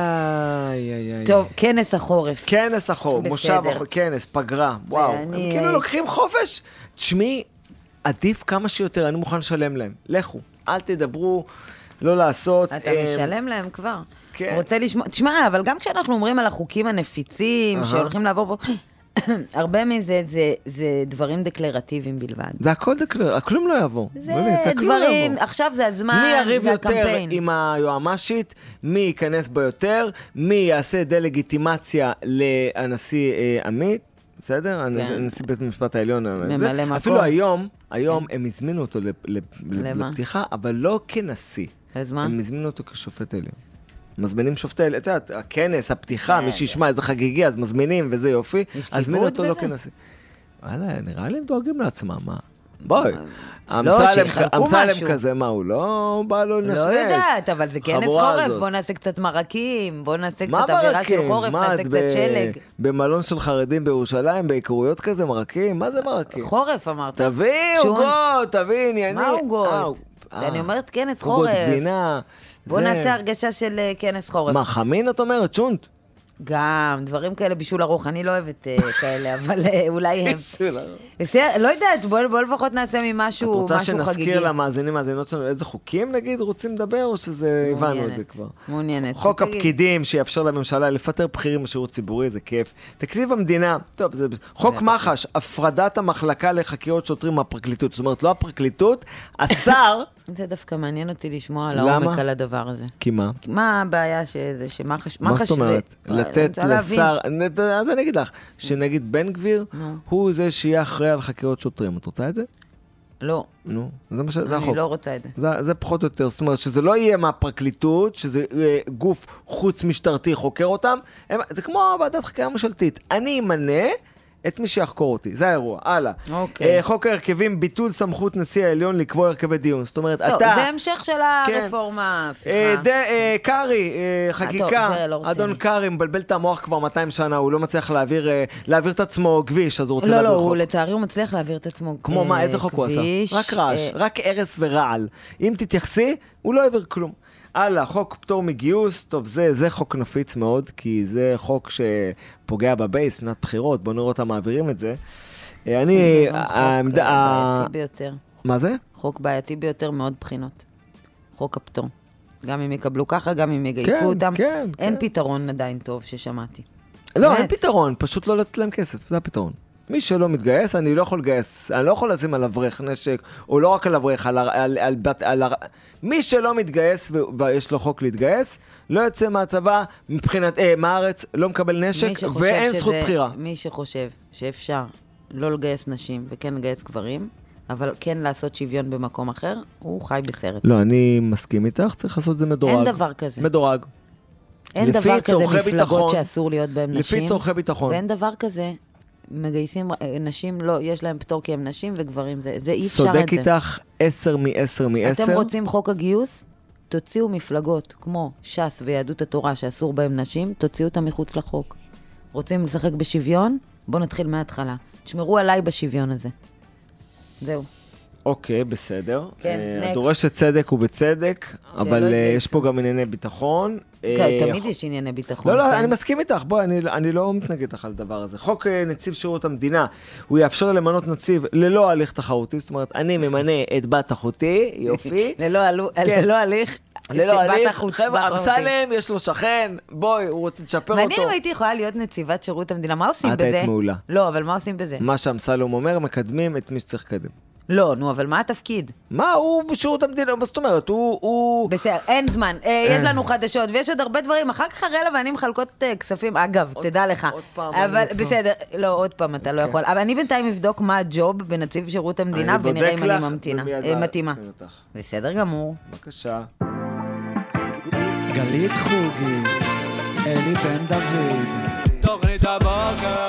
טוב, כנס החורף. כנס החורף, מושב החורף, כנס, פגרה, וואו. הם כאילו לוקחים חופש. תשמעי, עדיף כמה שיותר, אני מוכן לשלם להם. לכו, אל תדברו, לא לעשות. אתה משלם להם כבר. רוצה לשמוע, תשמע, אבל גם כשאנחנו אומרים על החוקים הנפיצים, שהולכים לעבור פה... הרבה מזה זה דברים דקלרטיביים בלבד. זה הכל דקלרטיבי, כלום לא יעבור. זה דברים, עכשיו זה הזמן, מי יריב יותר עם היועמ"שית, מי ייכנס בו יותר, מי יעשה דה-לגיטימציה לנשיא עמית, בסדר? הנשיא בית המשפט העליון. ממלא מקום. אפילו היום הם הזמינו אותו לפתיחה, אבל לא כנשיא. אז מה? הם הזמינו אותו כשופט עליון. מזמינים שופטי, אתה יודע, הכנס, הפתיחה, מי שישמע איזה חגיגי, אז מזמינים וזה יופי, אז מין אותו לא כנסי. וואלה, נראה לי הם דואגים לעצמם, מה? בואי, אמסלם כזה, מה, הוא לא בא לו לנשנש? לא יודעת, אבל זה כנס חורף, בוא נעשה קצת מרקים, בוא נעשה קצת אווירה של חורף, נעשה קצת שלג. במלון של חרדים בירושלים, בהיכרויות כזה, מרקים? מה זה מרקים? חורף אמרת. תביא עוגות, תביא עניינים. מה עוגות? אני אומרת כנס חורף. עוגות גבינה. בוא נעשה הרגשה של כנס חורף. מה, חמין את אומרת? שונט? גם, דברים כאלה בישול ארוך. אני לא אוהבת כאלה, אבל אולי הם. בישול ארוך. לא יודעת, בוא לפחות נעשה ממשהו חגיגי. את רוצה שנזכיר למאזינים, מאזינות שלנו, איזה חוקים נגיד רוצים לדבר, או שזה הבנו את זה כבר? מעוניינת. חוק הפקידים שיאפשר לממשלה לפטר בכירים בשירות ציבורי, זה כיף. תקציב המדינה, טוב, זה... חוק מח"ש, הפרדת המחלקה לחקירות שוטרים מהפרקליטות. זאת אומרת, לא הפרקליטות, השר... זה דווקא מעניין אותי לשמוע על העומק על הדבר הזה. כי מה? מה הבעיה שזה, שמה חשוב? מה זאת אומרת? לתת לשר, אז אני אגיד לך, שנגיד בן גביר, הוא זה שיהיה אחראי על חקירות שוטרים. את רוצה את זה? לא. נו, זה החוק. אני לא רוצה את זה. זה פחות או יותר, זאת אומרת שזה לא יהיה מהפרקליטות, שזה גוף חוץ משטרתי חוקר אותם, זה כמו ועדת חקירה ממשלתית. אני אמנה את מי שיחקור אותי, זה האירוע, הלאה. אוקיי. חוק ההרכבים, ביטול סמכות נשיא העליון לקבוע הרכבי דיון, זאת אומרת, טוב, אתה... זה המשך של הרפורמה, קרי, חקיקה, טוב, אדון קרי מבלבל את המוח כבר 200 שנה, הוא לא מצליח להעביר את עצמו כביש, אז הוא רוצה להעביר חוק. לא, הוא לצערי הוא מצליח להעביר את עצמו כביש. כמו מה, איזה חוק הוא עשה? רק רעש, רק הרס ורעל. אם תתייחסי, הוא לא העביר כלום. הלאה, חוק פטור מגיוס, טוב, זה חוק נפיץ מאוד, כי זה חוק שפוגע בבייס, שנת בחירות, בוא נראה אותם מעבירים את זה. זה חוק בעייתי ביותר. מה זה? חוק בעייתי ביותר, מאוד בחינות. חוק הפטור. גם אם יקבלו ככה, גם אם יגייסו אותם. אין פתרון עדיין טוב ששמעתי. לא, אין פתרון, פשוט לא לתת להם כסף, זה הפתרון. מי שלא מתגייס, אני לא יכול לגייס, אני לא יכול לשים על אברך נשק, או לא רק על אברך, מי שלא מתגייס ויש לו חוק להתגייס, לא יוצא מהצבא, מבחינת, מהארץ, לא מקבל נשק, ואין זכות בחירה. מי שחושב שאפשר לא לגייס נשים וכן לגייס גברים, אבל כן לעשות שוויון במקום אחר, הוא חי בסרט. לא, אני מסכים איתך, צריך לעשות את זה מדורג. אין דבר כזה. מדורג. אין דבר כזה מפלגות שאסור להיות בהם נשים. לפי צורכי ביטחון. ואין דבר כזה מגייסים נשים, לא, יש להם פטור כי הם נשים וגברים, זה אי אפשר את זה. צודק איתך 10 מ-10 מ-10. אתם רוצים חוק הגיוס? תוציאו מפלגות כמו ש"ס ויהדות התורה שאסור בהם נשים, תוציאו אותם מחוץ לחוק. רוצים לשחק בשוויון? בואו נתחיל מההתחלה. תשמרו עליי בשוויון הזה. זהו. אוקיי, בסדר. כן, נקסט. דורש צדק ובצדק, אבל יש פה גם ענייני ביטחון. תמיד יש ענייני ביטחון. לא, אני מסכים איתך, בואי, אני לא מתנגד לך על הדבר הזה. חוק נציב שירות המדינה, הוא יאפשר למנות נציב ללא הליך תחרותי, זאת אומרת, אני ממנה את בת אחותי, יופי. ללא הליך. ללא הליך, חבר'ה, אמסלם, יש לו שכן, בואי, הוא רוצה לשפר אותו. מעניין אם הייתי יכולה להיות נציבת שירות המדינה, מה עושים בזה? את היית מעולה. לא, אבל מה עושים בזה? מה שאמסלם אומר, מקדמים את מי שצריך לקדם. לא, נו, אבל מה התפקיד? מה, הוא בשירות המדינה, מה זאת אומרת, הוא... בסדר, אין זמן, יש לנו חדשות, ויש עוד הרבה דברים, אחר כך הראלה ואני מחלקות כספים, אגב, תדע לך. עוד פעם. אבל בסדר, לא, עוד פעם אתה לא יכול. אבל אני בינתיים אבדוק מה הג'וב בנציב שירות המדינה, ונראה אם אני מתאימה. בסדר גמור. בבקשה. גלית חוגי, אלי בן דוד. תוכנית הבוקר.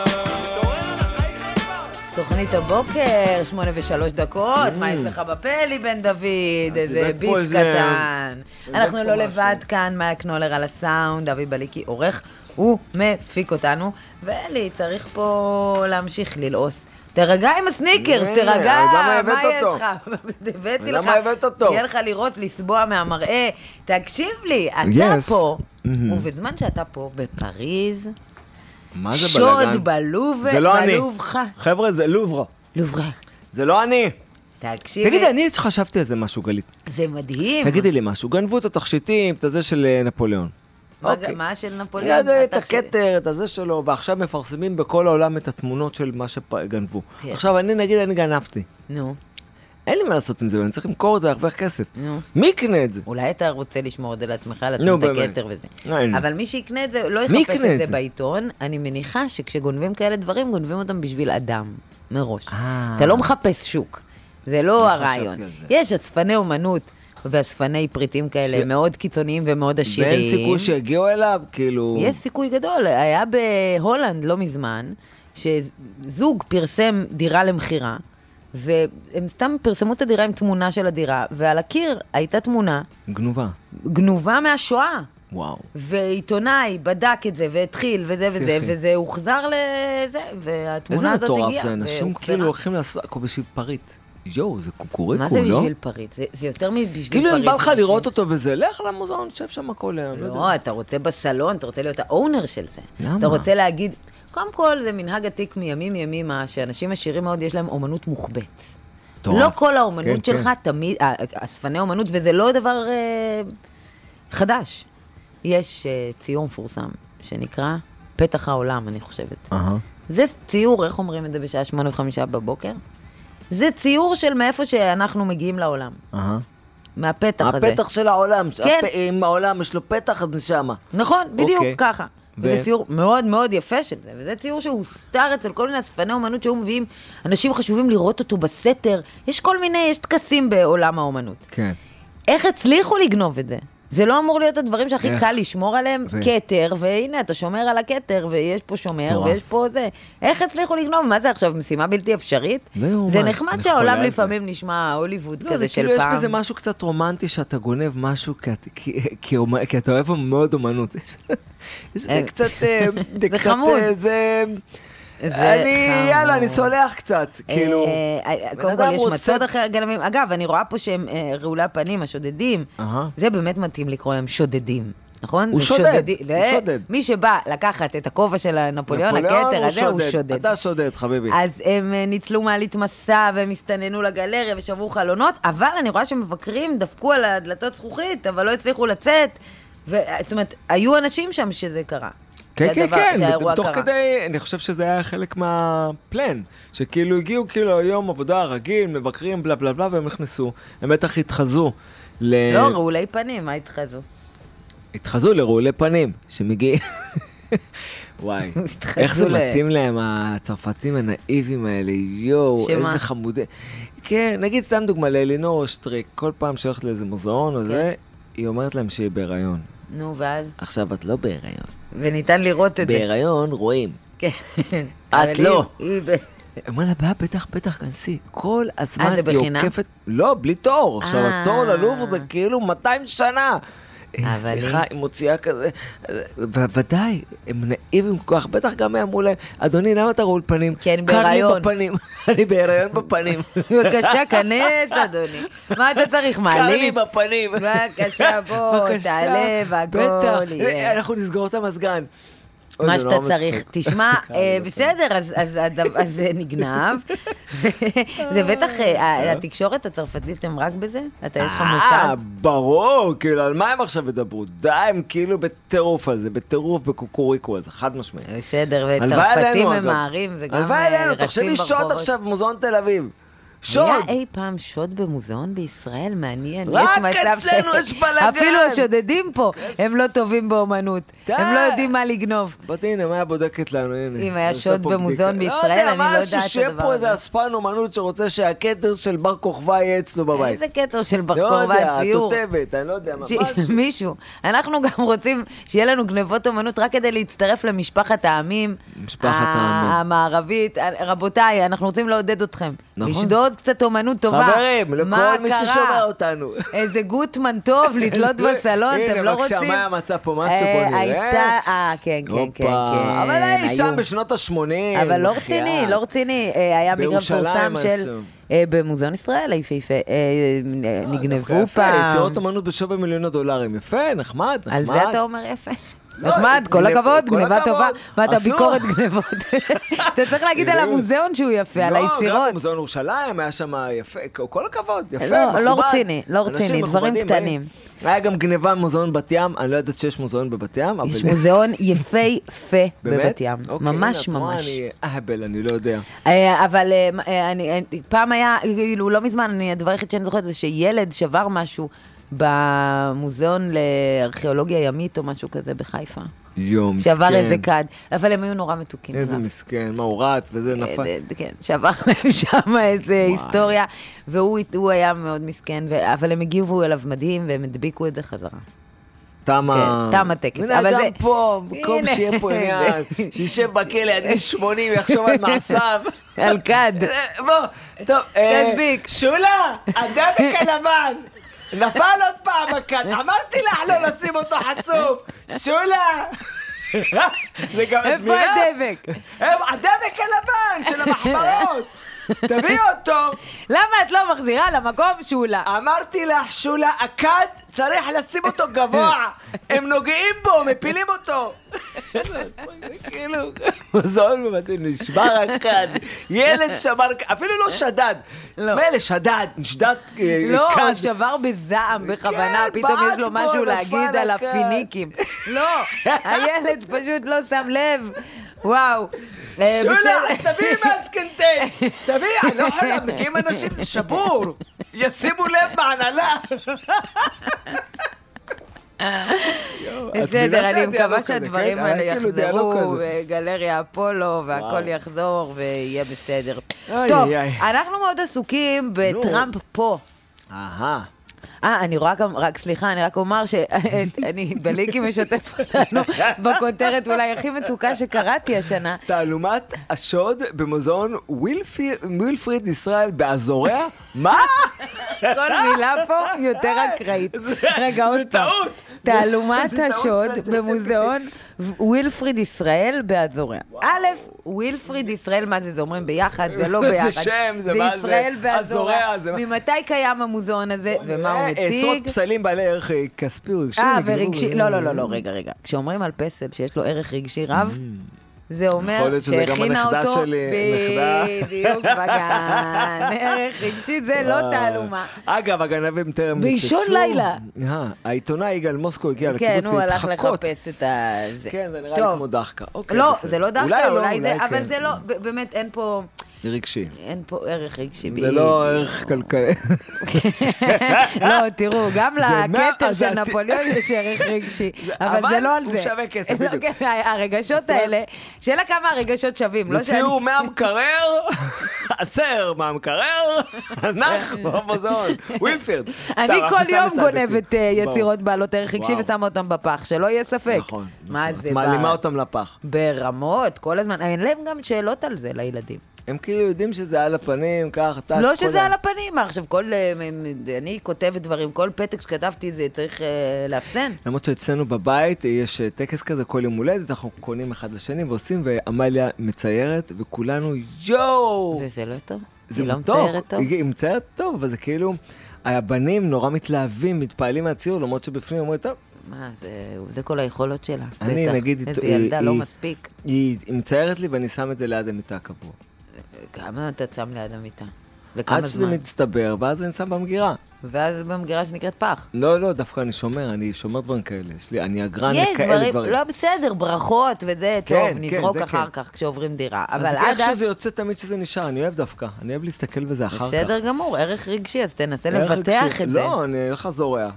תוכנית הבוקר, 8:03, מה יש לך בפה, אלי בן דוד? איזה ביף קטן. אנחנו לא לבד כאן, מאיה קנולר על הסאונד, אבי בליקי עורך, הוא מפיק אותנו, ואלי צריך פה להמשיך ללעוס. תרגע עם הסניקרס, תרגע, מה יש לך? הבאתי לך, שיהיה לך לראות, לסבוע מהמראה. תקשיב לי, אתה פה, ובזמן שאתה פה בפריז, מה זה בלגן? שוד בלובר, זה לא אני. בלובך. חבר'ה, זה לוברה. לוברה. זה לא אני. תקשיבי. תגידי, אני חשבתי על זה משהו, גלית. זה מדהים. תגידי לי משהו, גנבו את התכשיטים, את הזה של נפוליאון. מה של נפוליאון? את הכתר, את הזה שלו, ועכשיו מפרסמים בכל העולם את התמונות של מה שגנבו. עכשיו, אני גנבתי. נו. אין לי מה לעשות עם זה, אני צריך למכור את זה, להרוויח כסף. מי יקנה את זה? אולי אתה רוצה לשמור את זה לעצמך, לשים את הכתר וזה. אבל מי שיקנה את זה, לא יחפש את זה בעיתון. אני מניחה שכשגונבים כאלה דברים, גונבים אותם בשביל אדם, מראש. אתה לא מחפש שוק. זה לא הרעיון. יש אספני אומנות ואספני פריטים כאלה מאוד קיצוניים ומאוד עשירים. ואין סיכוי שיגיעו אליו, כאילו... יש סיכוי גדול. היה בהולנד לא מזמן, שזוג פרסם דירה למחירה, והם סתם פרסמו את הדירה עם תמונה של הדירה, ועל הקיר הייתה תמונה... גנובה מהשואה. וואו. ועיתונאי בדק את זה, והתחיל, וזה הוחזר לזה, והתמונה הזאת הגיעה. איזה מטורף זה, אנשים כאילו הולכים לעשות הכל בשביל פריט. יואו, זה קוקוריקו, לא? מה זה בשביל פריט? זה יותר מבשביל פריט. כאילו אם בא לך לראות אותו וזה, לך למוזיאון, שב שם הכל. לא, אתה רוצה בסלון, אתה רוצה להיות האונר של זה. למה? אתה רוצה להגיד... קודם כל, זה מנהג עתיק מימים ימימה, שאנשים עשירים מאוד יש להם אומנות מוחבאת. לא כל האומנות שלך תמיד, אספני אומנות, וזה לא דבר חדש. יש ציור מפורסם, שנקרא פתח העולם, אני חושבת. זה ציור, איך אומרים את זה בשעה 8:05 בבוקר? זה ציור של מאיפה שאנחנו מגיעים לעולם. מהפתח הזה. הפתח של העולם. כן. אם העולם יש לו פתח, אז משם. נכון, בדיוק אוקיי. ככה. וזה ציור מאוד מאוד יפה של זה, וזה ציור שהוא סתר אצל כל מיני אספני אומנות שהיו מביאים, אנשים חשובים לראות אותו בסתר, יש כל מיני, יש תקסים בעולם האומנות. כן. איך הצליחו לגנוב את זה? זה לא אמור להיות הדברים שהכי קל לשמור עליהם, כתר, והנה, אתה שומר על הכתר, ויש פה שומר, ויש פה זה. איך הצליחו לגנוב? מה זה עכשיו, משימה בלתי אפשרית? זה נחמד שהעולם לפעמים נשמע הוליווד כזה של פעם. יש בזה משהו קצת רומנטי שאתה גונב משהו, כי אתה אוהב מאוד אומנות. זה קצת... זה חמוד. יאללה, אני סולח קצת, כאילו... קודם כל יש מצוד אחר גלמים. אגב, אני רואה פה שהם רעולי הפנים, השודדים. זה באמת מתאים לקרוא להם שודדים, נכון? הוא שודד. מי שבא לקחת את הכובע של נפוליאון, הכתר הזה, הוא שודד. אתה שודד, חביבי. אז הם ניצלו מעלית מסע, והם הסתננו לגלריה ושברו חלונות, אבל אני רואה שמבקרים דפקו על הדלתות זכוכית, אבל לא הצליחו לצאת. זאת אומרת, היו אנשים שם שזה קרה. כן, כן, כן, בתוך כדי, אני חושב שזה היה חלק מהפלן, שכאילו הגיעו כאילו היום עבודה רגיל, מבקרים, בלה בלה בלה, והם נכנסו, הם בטח התחזו לא, רעולי פנים, מה התחזו? התחזו לרעולי פנים, שמגיעים... וואי, איך זה מתאים להם, הצרפתים הנאיבים האלה, יואו, איזה חמודי. כן, נגיד סתם דוגמה, לאלינור שטריק, כל פעם שהולכת לאיזה מוזיאון או זה, היא אומרת להם שהיא בהיריון. נו, ואז? עכשיו את לא בהיריון. וניתן לראות את זה. בהיריון רואים. כן. את לא. אמרה לה, בטח, כנסי. כל הזמן היא עוקפת... לא, בלי תור. עכשיו, התור ללובר זה כאילו 200 שנה. סליחה, היא מוציאה כזה. ודאי, הם נאיבים כל כך. בטח גם אמרו להם, אדוני, למה אתה רעול פנים? כן, בהיריון. קר לי בפנים. אני בהיריון בפנים. בבקשה, כנס, אדוני. מה אתה צריך? מעלית? קר לי בפנים. בבקשה, בוא, תעלה, והכל יהיה. אנחנו נסגור את המזגן. מה שאתה צריך. תשמע, בסדר, אז זה נגנב. זה בטח, התקשורת הצרפתית הם רק בזה? אתה יש לך מושג? ברור, כאילו, על מה הם עכשיו ידברו? די, הם כאילו בטירוף על זה, בטירוף בקוקוריקו על זה, חד משמעי. בסדר, וצרפתים הם מערים, וגם רצים ברחובות. תחשבי במוזיאון מוזיאון תל אביב. שוד. היה אי פעם שוד במוזיאון בישראל? מעניין. רק אצלנו יש בלגן. אפילו השודדים פה, הם לא טובים באומנות. הם לא יודעים מה לגנוב. באתי, הנה, מה היה בודקת לנו? אם היה שוד במוזיאון בישראל, אני לא יודעת את הדבר הזה. שיהיה פה איזה אספן אומנות שרוצה שהכתר של בר כוכבא יהיה אצלו בבית. איזה כתר של בר כוכבא, ציור? לא יודע, תותבת, אני לא יודע. מישהו. אנחנו גם רוצים שיהיה לנו גנבות אומנות רק כדי להצטרף למשפחת העמים המערבית. רבותיי, אנחנו רוצים לעודד אתכם. לשדוד קצת אומנות טובה. חברים, לכל מי ששומע אותנו. איזה גוטמן טוב, לתלות בסלון, אתם לא רוצים? הנה, בבקשה, מה מצא פה משהו, בוא נראה. הייתה, כן. אבל היה שם בשנות ה-80. אבל לא רציני. היה מקרה מפורסם של... במוזיאון ישראל, היפהפה. נגנבו פעם. יצירות אומנות בשווי $1,000,000. יפה, נחמד. על זה אתה אומר יפה. נחמד, כל הכבוד, גניבה טובה. מה, אתה ביקורת גניבות? אתה צריך להגיד על המוזיאון שהוא יפה, על היצירות. לא, גם במוזיאון ירושלים היה שם יפה, כל הכבוד, יפה, מכובד. לא רציני, דברים קטנים. היה גם גניבה במוזיאון בת ים, אני לא יודעת שיש מוזיאון בבת ים, אבל... יש מוזיאון יפהפה בבת ים, ממש ממש. אני לא יודע. אבל פעם היה, כאילו לא מזמן, הדבר היחיד שאני זוכרת זה שילד שבר משהו, במוזיאון לארכיאולוגיה ימית או משהו כזה בחיפה. מסכן. שעבר איזה כד, אבל הם היו נורא מתוקים. איזה מסכן, מה הוא רץ וזה נפל. כן, שעבר להם שם איזה היסטוריה, והוא היה מאוד מסכן, אבל הם הגיבו אליו מדהים והם הדביקו את זה חזרה. תם הטקס. אבל גם פה, במקום שיהיה פה עניין, שישב בכלא עד גיל 80 ויחשוב על מעשיו. על כד. בוא, טוב. תדביק. שולה, הדבק הלבן. נפל עוד פעם הכד, אמרתי לך לא לשים אותו חשוף. שולה. זה גם איפה הדבק? הדבק הלבן של המחברות. תביא אותו. למה את לא מחזירה למקום, שולה? אמרתי לך, שולה, הכד צריך לשים אותו גבוה. הם נוגעים בו, מפילים אותו. כאילו, מוזיאון בבתי, נשבר הכד. ילד שבר, אפילו לא שדד. מילא שדד, נשדד כד. לא, הוא שבר בזעם, בכוונה, פתאום יש לו משהו להגיד על הפיניקים. לא, הילד פשוט לא שם לב. וואו. שולה, תביאי מסקנטי. תביאי, אני לא יכולה, מגיעים אנשים, זה שבור. ישימו לב בהנהלה. בסדר, אני מקווה שהדברים האלה יחזרו, וגלריה אפולו, והכל יחזור, ויהיה בסדר. טוב, אנחנו מאוד עסוקים בטראמפ פה. אני רואה גם, סליחה, אני רק אומר שאני בלינקי משתף אותנו בכותרת אולי הכי מתוקה שקראתי השנה. תעלומת השוד במוזיאון ווילפריד ישראל באזוריה? מה? כל מילה פה יותר אקראית. רגע, עוד פעם. תעלומת השוד במוזיאון ווילפריד ישראל באזוריה. א', ווילפריד ישראל, מה זה? זה אומרים ביחד, זה לא ביחד. זה שם, זה מה זה? זה ישראל באזוריה. ממתי קיים המוזיאון הזה ומה הוא מציג? עשרות פסלים בעלי ערך כספי ורגשי. ורגשי, לא, רגע. כשאומרים על פסל שיש לו ערך רגשי רב, זה אומר שהכינה אותו בדיוק בגן. ערך רגשי זה לא תעלומה. אגב, הגנבים טרם נתפסו. באישון לילה. העיתונאי יגאל מוסקו הגיע לקיבוץ כן, הוא להתחקות. הלך לחפש את זה. כן, זה נראה לי כמו דחקה. לא, זה לא דחקה, אולי זה, אבל זה לא, באמת אין פה... רגשי. אין פה ערך רגשי. זה לא ערך כלכלי. לא, תראו, גם לכתר של נפוליאון יש ערך רגשי, אבל זה לא על זה. הוא שווה כסף, בדיוק. הרגשות האלה, שאלה כמה הרגשות שווים. יוציאו מהמקרר, 10 מהמקרר, אנחנו במוזיאון, ווילפריד. אני כל יום גונבת יצירות בעלות ערך רגשי ושמה אותם בפח, שלא יהיה ספק. נכון. מה זה? מעלימה אותם לפח. ברמות, כל הזמן. אין להם גם שאלות על זה לילדים. הם כאילו יודעים שזה על הפנים, כך, אתה... לא שזה על הפנים, עכשיו אני כותבת דברים, כל פתק שכתבתי זה צריך לאפסן. למרות שאצלנו בבית יש טקס כזה, כל יום הולדת, אנחנו קונים אחד לשני ועושים, ואמליה מציירת, וכולנו יואו! וזה לא טוב? זה היא לא מציירת טוב? היא מציירת טוב, אבל זה כאילו, הבנים נורא מתלהבים, מתפעלים מהציור, למרות שבפנים אומרים, טוב. מה, זה כל היכולות שלה. אני נגיד, איזה ילדה, לא מספיק. היא מציירת לי ואני שם את זה ליד המיטה קבוע. כמה אתה שם ליד המיטה? לכמה זמן? עד שזה מצטבר, ואז אני שם במגירה. ואז במגירה שנקראת פח. לא, דווקא אני שומר דברים כאלה. אני אגרן לכאלה לכאלה דברים. לא בסדר, ברכות וזה טוב, נזרוק אחר כך כשעוברים דירה. אז איך שזה יוצא תמיד שזה נשאר, אני אוהב דווקא. אני אוהב להסתכל בזה אחר כך. בסדר גמור, ערך רגשי, אז תנסה לבטח את זה. לא, אני הולך זורע.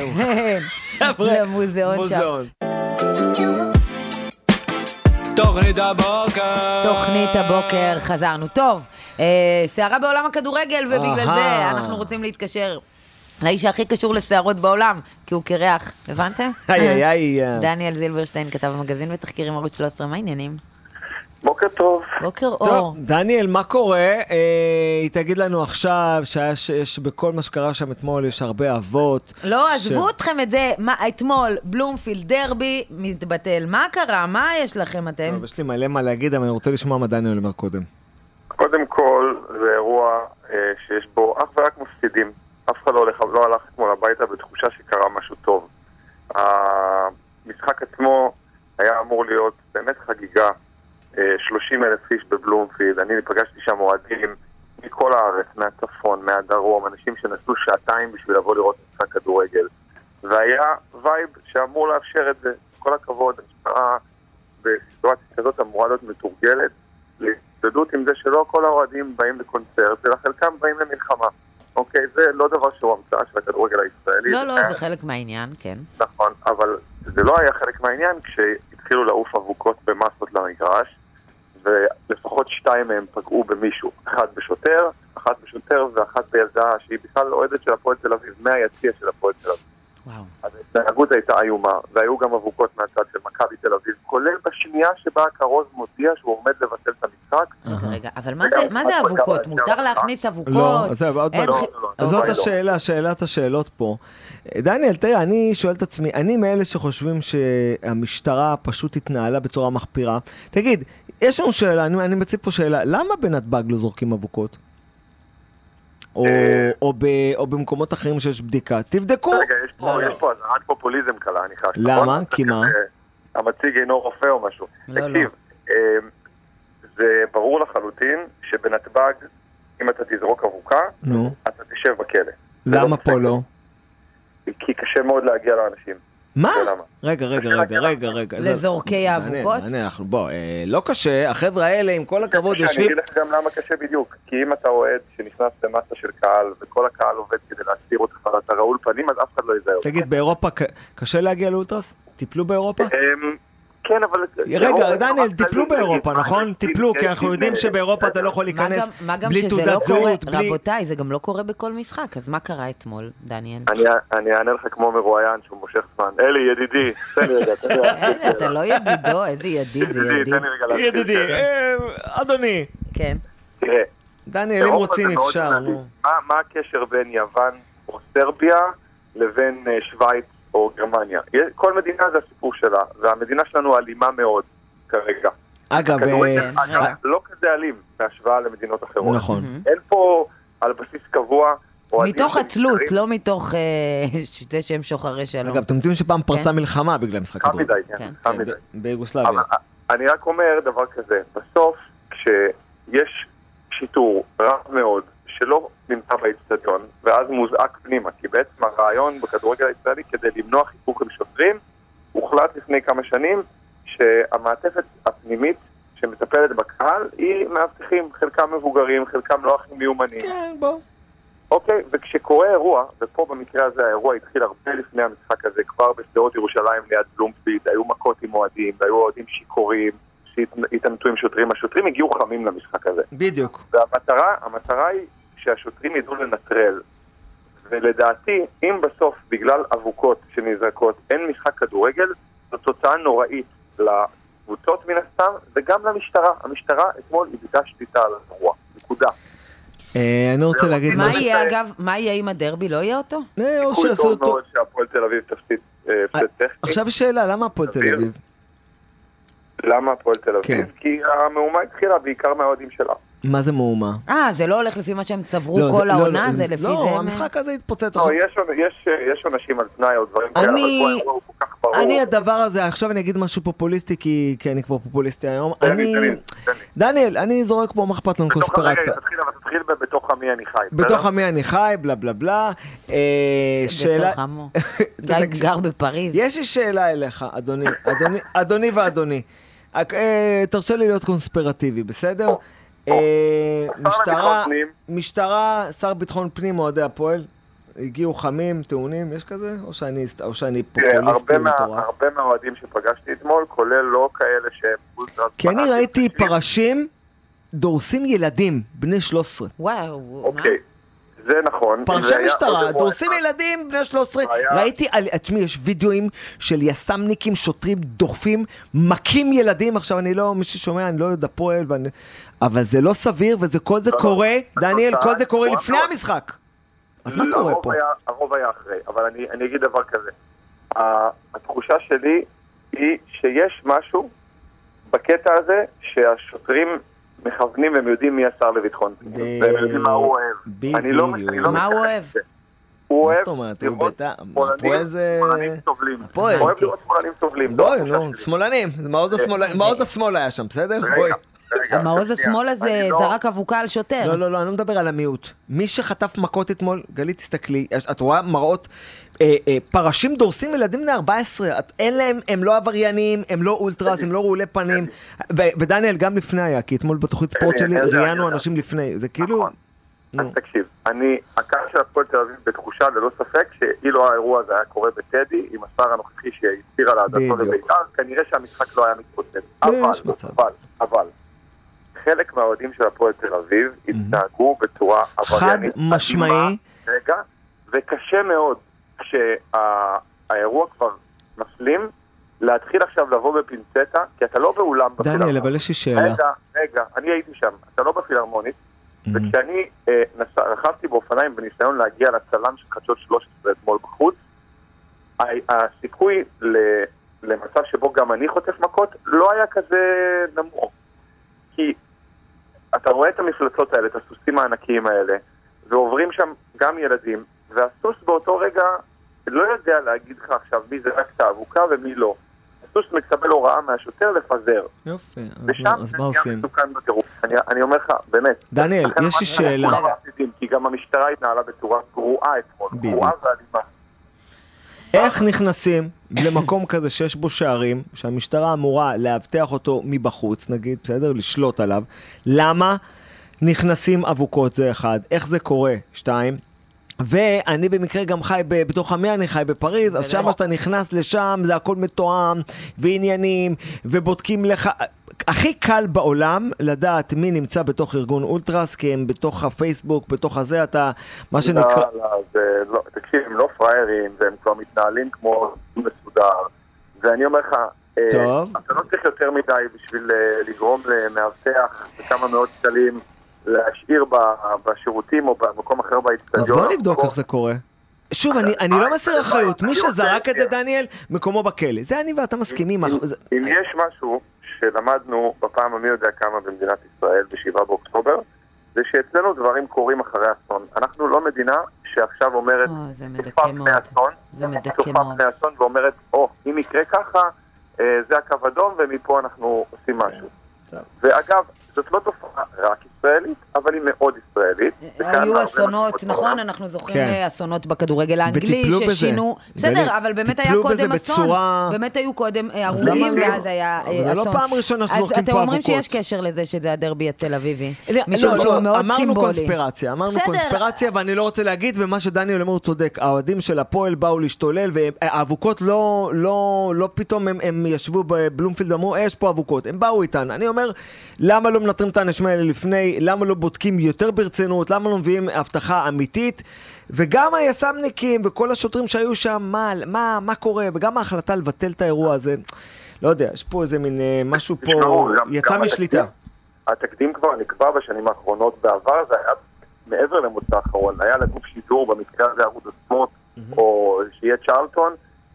למוזיאון שם. תוכנית הבוקר, חזרנו. טוב, שערה בעולם הכדורגל, ובגלל זה אנחנו רוצים להתקשר לאיש הכי קשור לשערות בעולם, כי הוא קרח, הבנתם? דניאל זילברשטיין, כתב המגזין ותחקירים ערוץ 13, מה העניינים? בוקר טוב. בוקר אור. טוב, דניאל, מה קורה? היא תגיד לנו עכשיו שיש בכל מה שקרה שם אתמול, יש הרבה אבות. לא, עזבו אתכם את זה. אתמול, בלומפילד דרבי מתבטל. מה קרה? מה יש לכם אתם? יש לי מלא מה להגיד, אבל אני רוצה לשמוע מה דניאל אומר קודם. קודם כל, זה אירוע שיש בו אך ורק מפסידים. אף אחד לא הלך אתמול הביתה בתחושה שקרה משהו טוב. המשחק עצמו היה אמור להיות באמת חגיגה. 30,000 איש בבלומפילד, אני פגשתי שם אוהדים מכל הארץ, מהצפון, מהדרום, אנשים שנסעו שעתיים בשביל לבוא לראות משחק כדורגל. והיה וייב שאמור לאפשר את זה. כל הכבוד, המשטרה בסיטואציה כזאת אמורה להיות מתורגלת, להתמודדות עם זה שלא כל האוהדים באים לקונצרט, אלא חלקם באים למלחמה. אוקיי, זה לא דבר שהוא המצאה של הכדורגל הישראלי. לא, זה חלק מהעניין, כן. נכון, אבל זה לא היה חלק מהעניין כשהתחילו לעוף אבוקות במסות למגרש, ולפחות 2 מהם פגעו במישהו, אחת בשוטר ואחת בילדה שהיא בכלל אוהדת של הפועל תל אביב, מהיציע של הפועל תל אביב. וואו. אז ההתנהגות הייתה איומה, והיו גם אבוקות מהצד של מכבי תל אביב, כולל בשנייה שבה הכרוז מודיע שהוא עומד לבטל את המשחק. רגע, אבל מה זה אבוקות? מותר להכניס אבוקות? לא, זאת השאלה, שאלת השאלות פה. דניאל, תראה, אני שואל את עצמי, אני מאלה שחושבים שהמשטרה פשוט התנהלה בצורה מחפירה. תגיד, יש לנו שאלה, אני מציב פה שאלה, למה בנתב"ג לא זורקים אבוקות? או במקומות אחרים שיש בדיקה. תבדקו. רגע, יש פה הזרת פופוליזם קלה, אני חש. למה? כי מה? המציג אינו רופא או משהו. תקשיב, זה ברור לחלוטין שבנתב"ג, אם אתה תזרוק אבוקה, אתה תשב בכלא. למה פה לא? כי קשה מאוד להגיע לאנשים. מה? רגע. זה זורקי האבוקות? בוא, לא קשה, החבר'ה האלה עם כל הכבוד יושבים... אני אגיד לך גם למה קשה בדיוק, כי אם אתה אוהד שנכנס למסה של קהל, וכל הקהל עובד כדי להסתיר אותך, ואתה רעול פנים, אז אף אחד לא יזהה אותך. תגיד, באירופה קשה להגיע לאולטרס? טיפלו באירופה? כן, אבל... רגע, דניאל, טיפלו באירופה, נכון? טיפלו, כי אנחנו יודעים שבאירופה אתה לא יכול להיכנס בלי תעודת זהות, בלי... רבותיי, זה גם לא קורה בכל משחק, אז מה קרה אתמול, דניאל? אני אענה לך כמו מרואיין שהוא מושך זמן. אלי, ידידי, תן לי רגע, אתה לא ידידו, איזה ידיד זה ידיד. ידידי, אדוני. כן. תראה. דניאל, אם רוצים אפשר. מה הקשר בין יוון או סרביה לבין שוויץ או גרמניה? כל מדינה זה הסיפור שלה, והמדינה שלנו אלימה מאוד כרגע. אגב, לא כזה אלים בהשוואה למדינות אחרות. נכון. אין פה על בסיס קבוע... מתוך עצלות, לא מתוך זה שהם שוחרי שלום. אגב, אתם יודעים שפעם פרצה מלחמה בגלל משחק כדורגל. חם מדי. ביוגוסלביה. אני רק אומר דבר כזה, בסוף כשיש שיטור רב מאוד שלא נמצא באצטדיון, ואז מוזעק פנימה, כי בעצם הרעיון בכדורגל הישראלי כדי למנוע חיכוך עם שוטרים, הוחלט לפני כמה שנים שהמעטפת הפנימית שמטפלת בקהל היא מאבטחים, חלקם מבוגרים, חלקם לא הכי מיומנים. כן, בוא. אוקיי, וכשקורה אירוע, ופה במקרה הזה האירוע התחיל הרבה לפני המשחק הזה, כבר בשדרות ירושלים ליד בלומפילד, היו מכות עם אוהדים, והיו אוהדים שיכורים, שהתעמתו עם שוטרים. השוטרים הגיעו חמים למשחק הזה. בדיוק. והמטרה היא שהשוטרים ידעו לנטרל. ולדעתי, אם בסוף, בגלל אבוקות שנזרקות, אין משחק כדורגל, זו תוצאה נוראית לקבוצות מן הסתם, וגם למשטרה. המשטרה אתמול איבדה שליטה על האירוע. נקודה. אני רוצה להגיד מה יהיה, אגב, מה יהיה עם הדרבי? לא יהיה אותו? או שעשו אותו. מאוד שהפועל תל אביב תפסיד הפסד טכני. עכשיו שאלה, למה הפועל תל אביב? למה הפועל תל אביב? כי המהומה התחילה בעיקר מהאוהדים שלה. מה זה מהומה? זה לא הולך לפי מה שהם צברו כל העונה, זה לפי זה... לא, המשחק הזה התפוצץ. יש אנשים על תנאי או דברים כאלה, אבל הוא כל כך ברור. אני הדבר הזה, עכשיו אני אגיד משהו פופוליסטי, כי אני כבר פופוליסטי היום. דניאל, אני זורק פה מחפת לנו קונספירציה. תתחיל בתוך עמי אני חי. בתוך עמי אני חי, בלה בלה בלה. בתוך עמו. גיא גר בפריז. יש לי שאלה אליך, אדוני ואדוני. תרשה לי להיות קונספירטיבי, בסדר? משטרה, שר ביטחון פנים, אוהדי הפועל, הגיעו חמים, טעונים, יש כזה? או שאני פופוליסטי מטורף? הרבה מהאוהדים שפגשתי אתמול, כולל לא כאלה שהם... כי אני ראיתי פרשים דורסים ילדים, בני 13. וואו, אוקיי, זה נכון. פרשי משטרה, דורסים ילדים, בני 13. ראיתי על עצמי, יש וידאוים של יסמניקים, שוטרים, דוחפים, מכים ילדים. עכשיו אני לא, מי ששומע, אני לא יודע פועל, אבל זה לא סביר, וכל זה קורה, דניאל, כל זה קורה לפני המשחק. אז מה קורה פה? הרוב היה אחרי, אבל אני אגיד דבר כזה. התחושה שלי היא שיש משהו בקטע הזה שהשוטרים מכוונים והם יודעים מי השר לביטחון. והם יודעים מה הוא אוהב. מה הוא אוהב? הוא אוהב לראות שמאלנים סובלים. הוא אוהב לראות שמאלנים סובלים. בואי, נו, שמאלנים. מעוז השמאל היה שם, בסדר? בואי. המעוז השמאל הזה זרק אבוקה על שוטר. לא, אני לא מדבר על המיעוט. מי שחטף מכות אתמול, גלית, תסתכלי, את רואה מראות, פרשים דורסים ילדים בני 14, אין להם, הם לא עבריינים, הם לא אולטרס, הם לא רעולי פנים, ודניאל גם לפני היה, כי אתמול בתוכנית ספורט שלי ראיינו אנשים לפני, זה כאילו... אז תקשיב, הקהל של הפועל תל אביב בתחושה ללא ספק שאילו האירוע הזה היה קורה בטדי, עם השר הנוכחי שהסביר על העדתו לבית"ר, כנראה שהמשחק לא היה מתפוצץ. אבל חלק מהאוהדים של הפועל תל אביב התנהגו בצורה עבריינית. חד משמעי. וקשה מאוד כשהאירוע כבר מסלים, להתחיל עכשיו לבוא בפינצטה, כי אתה לא באולם בפילהרמונית. דניאל, אבל יש לי שאלה. רגע, אני הייתי שם, אתה לא בפילהרמונית, וכשאני רכבתי באופניים בניסיון להגיע לצלם של חדשות 13 אתמול בחוץ, הסיכוי למצב שבו גם אני חוטף מכות לא היה כזה נמוך. כי אתה רואה את המפלצות האלה, את הסוסים הענקיים האלה, ועוברים שם גם ילדים, והסוס באותו רגע לא יודע להגיד לך עכשיו מי זה רק את האבוקה ומי לא. הסוס מקבל הוראה מהשוטר לפזר. יופי, אז מה עושים? אני אומר לך, באמת. דניאל, יש לי שאלה. כי גם המשטרה התנהלה בצורה גרועה אתמול, גרועה ואלימה. איך נכנסים למקום כזה שיש בו שערים, שהמשטרה אמורה להבטח אותו מבחוץ, נגיד, בסדר? לשלוט עליו. למה נכנסים אבוקות, זה אחד? איך זה קורה? 2. ואני במקרה גם חי בתוך עמי, אני חי בפריז, אז שם שאתה נכנס לשם, זה הכל מתואם, ועניינים, ובודקים לך. הכי קל בעולם לדעת מי נמצא בתוך ארגון אולטרס, כי הם בתוך הפייסבוק, בתוך הזה, אתה, מה שנקרא... לא, תקשיב, הם לא פריירים, והם כבר מתנהלים כמו מסודר. ואני אומר לך, טוב. אתה לא צריך יותר מדי בשביל לגרום למאבטח בכמה מאות שקלים, להשאיר בשירותים או במקום אחר באצטדיון. אז בוא נבדוק איך זה קורה. שוב, אני לא מסיר אחריות. מי שזרק את זה, דניאל, מקומו בכלא. זה אני ואתה מסכימים. אם יש משהו שלמדנו בפעם המי יודע כמה במדינת ישראל, ב7 באוקטובר, זה שאצלנו דברים קורים אחרי אסון. אנחנו לא מדינה שעכשיו אומרת, תופעה פני אסון, ואומרת, אם יקרה ככה, זה הקו אדום, ומפה אנחנו עושים משהו. ואגב, זאת לא תופעה רק ישראלית, אבל היא מאוד ישראלית. היו אסונות, נכון? אנחנו זוכרים אסונות בכדורגל האנגלי ששינו, בסדר, אבל באמת היה קודם אסון, באמת היו קודם הרוגים, ואז היה אסון. זה לא פעם ראשונה שזורקים פה אבוקות. אתם אומרים שיש קשר לזה שזה הדרבי התל אביבי, משום שהוא מאוד סימבולי. אמרנו קונספירציה, ואני לא רוצה להגיד, ומה שדניאל אומר הוא צודק, האוהדים של הפועל באו להשתולל, והאבוקות לא פתאום הם ישבו בבלומפילד, אמרו, יש פה אבוקות, הם באו איתן. אני אומר, למה לא מנטרים את האנשים האלה לפני, למה לא בודקים יותר ברצינות, למה לא מביאים הבטחה אמיתית, וגם היס"מניקים וכל השוטרים שהיו שם, מה קורה, וגם ההחלטה לבטל את האירוע הזה, לא יודע, יש פה איזה מין משהו פה, יצא משליטה. התקדים כבר נקבע בשנים האחרונות, בעבר זה היה מעבר למוצא האחרון, היה לגוף שידור במקרה הזה ערוץ הספורט, או שיהיה צ'רלטון,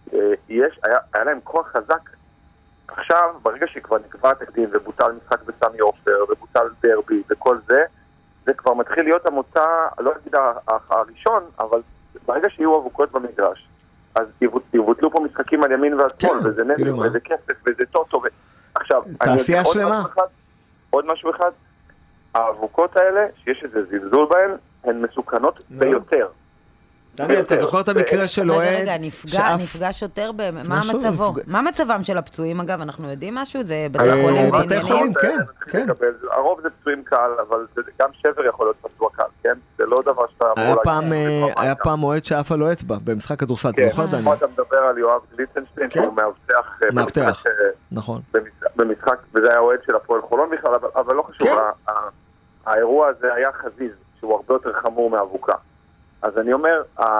היה להם כוח חזק. עכשיו, ברגע שכבר נקבע התקדים ובוטל משחק בסמי עופר ובוטל דרבי וכל זה, זה כבר מתחיל להיות המוצא, לא אגיד הראשון, אבל ברגע שיהיו אבוקות במגרש, אז יבוטלו פה משחקים על ימין ועל שמאל, וזה נזק, וזה כסף, וזה טוטו. עכשיו, תעשייה שלמה. עוד משהו אחד, האבוקות האלה, שיש איזה זלזול בהן, הן מסוכנות ביותר. דניאל, אתה זוכר את המקרה של אוהד? רגע, נפגע שוטר, מה מצבו? מה מצבם של הפצועים, אגב? אנחנו יודעים משהו? זה בתי חולים בעניינים? כן. הרוב זה פצועים קל, אבל גם שבר יכול להיות פצוע קל, כן? זה לא דבר שאתה אמור להגיד. היה פעם אוהד שאף לא אצבע במשחק כדורסל, אתה זוכר, דניאל? אתה מדבר על יואב גליצנשטיין, שהוא מאבטח, נכון. במשחק, וזה היה אוהד של הפועל חולון בכלל, אבל לא חשוב, האירוע הזה היה חזיז, שהוא הרבה יותר חמור מאבוקה. אז אני אומר,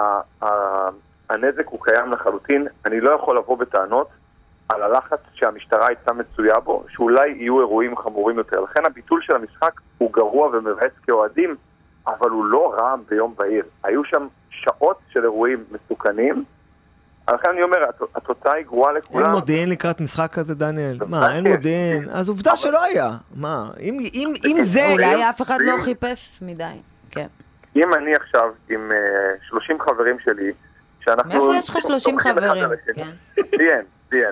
הנזק הוא קיים לחלוטין, אני לא יכול לבוא בטענות על הלחץ שהמשטרה הייתה מצויה בו, שאולי יהיו אירועים חמורים יותר. לכן הביטול של המשחק הוא גרוע ומבאס כאוהדים, אבל הוא לא רעם ביום בהיר. היו שם שעות של אירועים מסוכנים, לכן אני אומר, התוצאה היא גרועה לכולם. אין מודיעין לקראת משחק כזה, דניאל? מה, אין מודיעין? אז עובדה שלא היה. מה, אם זה... אולי אף אחד לא חיפש מדי, כן. אם אני עכשיו עם 30 חברים שלי, שאנחנו... מאיפה יש לך 30 חברים? דיין.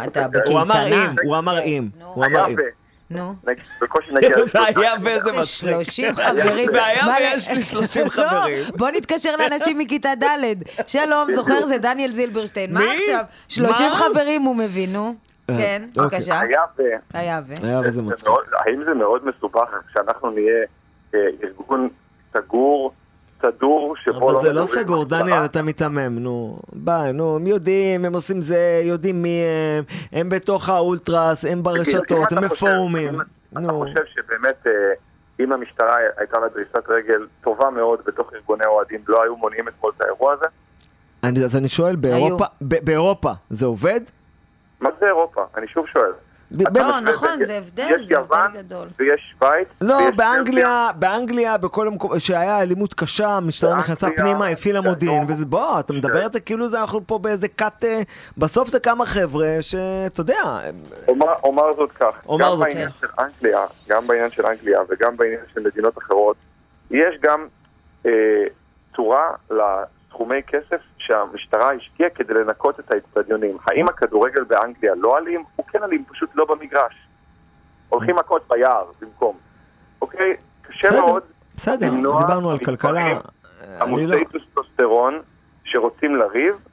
הוא אמר אם. נו. בקושי נגיע... והיה וזה מצחיק. 30 חברים. והיה ויש לי 30 חברים. בוא נתקשר לאנשים מכיתה ד'. שלום, זוכר, זה דניאל זילברשטיין. מה עכשיו? 30 חברים הוא מבין, נו. כן, בבקשה. היה וזה מצחיק. האם זה מאוד מסובך שאנחנו נהיה ארגון סגור, סדור, שבו... אבל זה לא סגור, דניאל, אתה מתאמם, נו. ביי, נו, הם יודעים, הם עושים זה, יודעים מי הם בתוך האולטרס, הם ברשתות, הם בפורומים. אתה חושב שבאמת, אם המשטרה הייתה לה דריסת רגל טובה מאוד בתוך ארגוני אוהדים, לא היו מונעים את כל האירוע הזה? אז אני שואל, באירופה זה עובד? מה זה אירופה? אני שוב שואל. נכון, זה הבדל, זה הבדל גדול. ויש שוויץ. לא, באנגליה, בכל המקום, שהיה אלימות קשה, המשטרה נכנסה פנימה, הפעילה מודיעין, וזה בוא, אתה מדבר את זה כאילו זה אנחנו פה באיזה קאט, בסוף זה כמה חבר'ה שאתה יודע. אומר זאת כך, גם בעניין של אנגליה וגם בעניין של מדינות אחרות, יש גם צורה סכומי כסף שהמשטרה השקיעה כדי לנקות את האצטדיונים. האם הכדורגל באנגליה לא אלים? הוא כן אלים, פשוט לא במגרש. הולכים מכות ביער במקום. אוקיי? קשה מאוד. בסדר, דיברנו על כלכלה. עמוסי טסטוסטרון שרוצים לריב,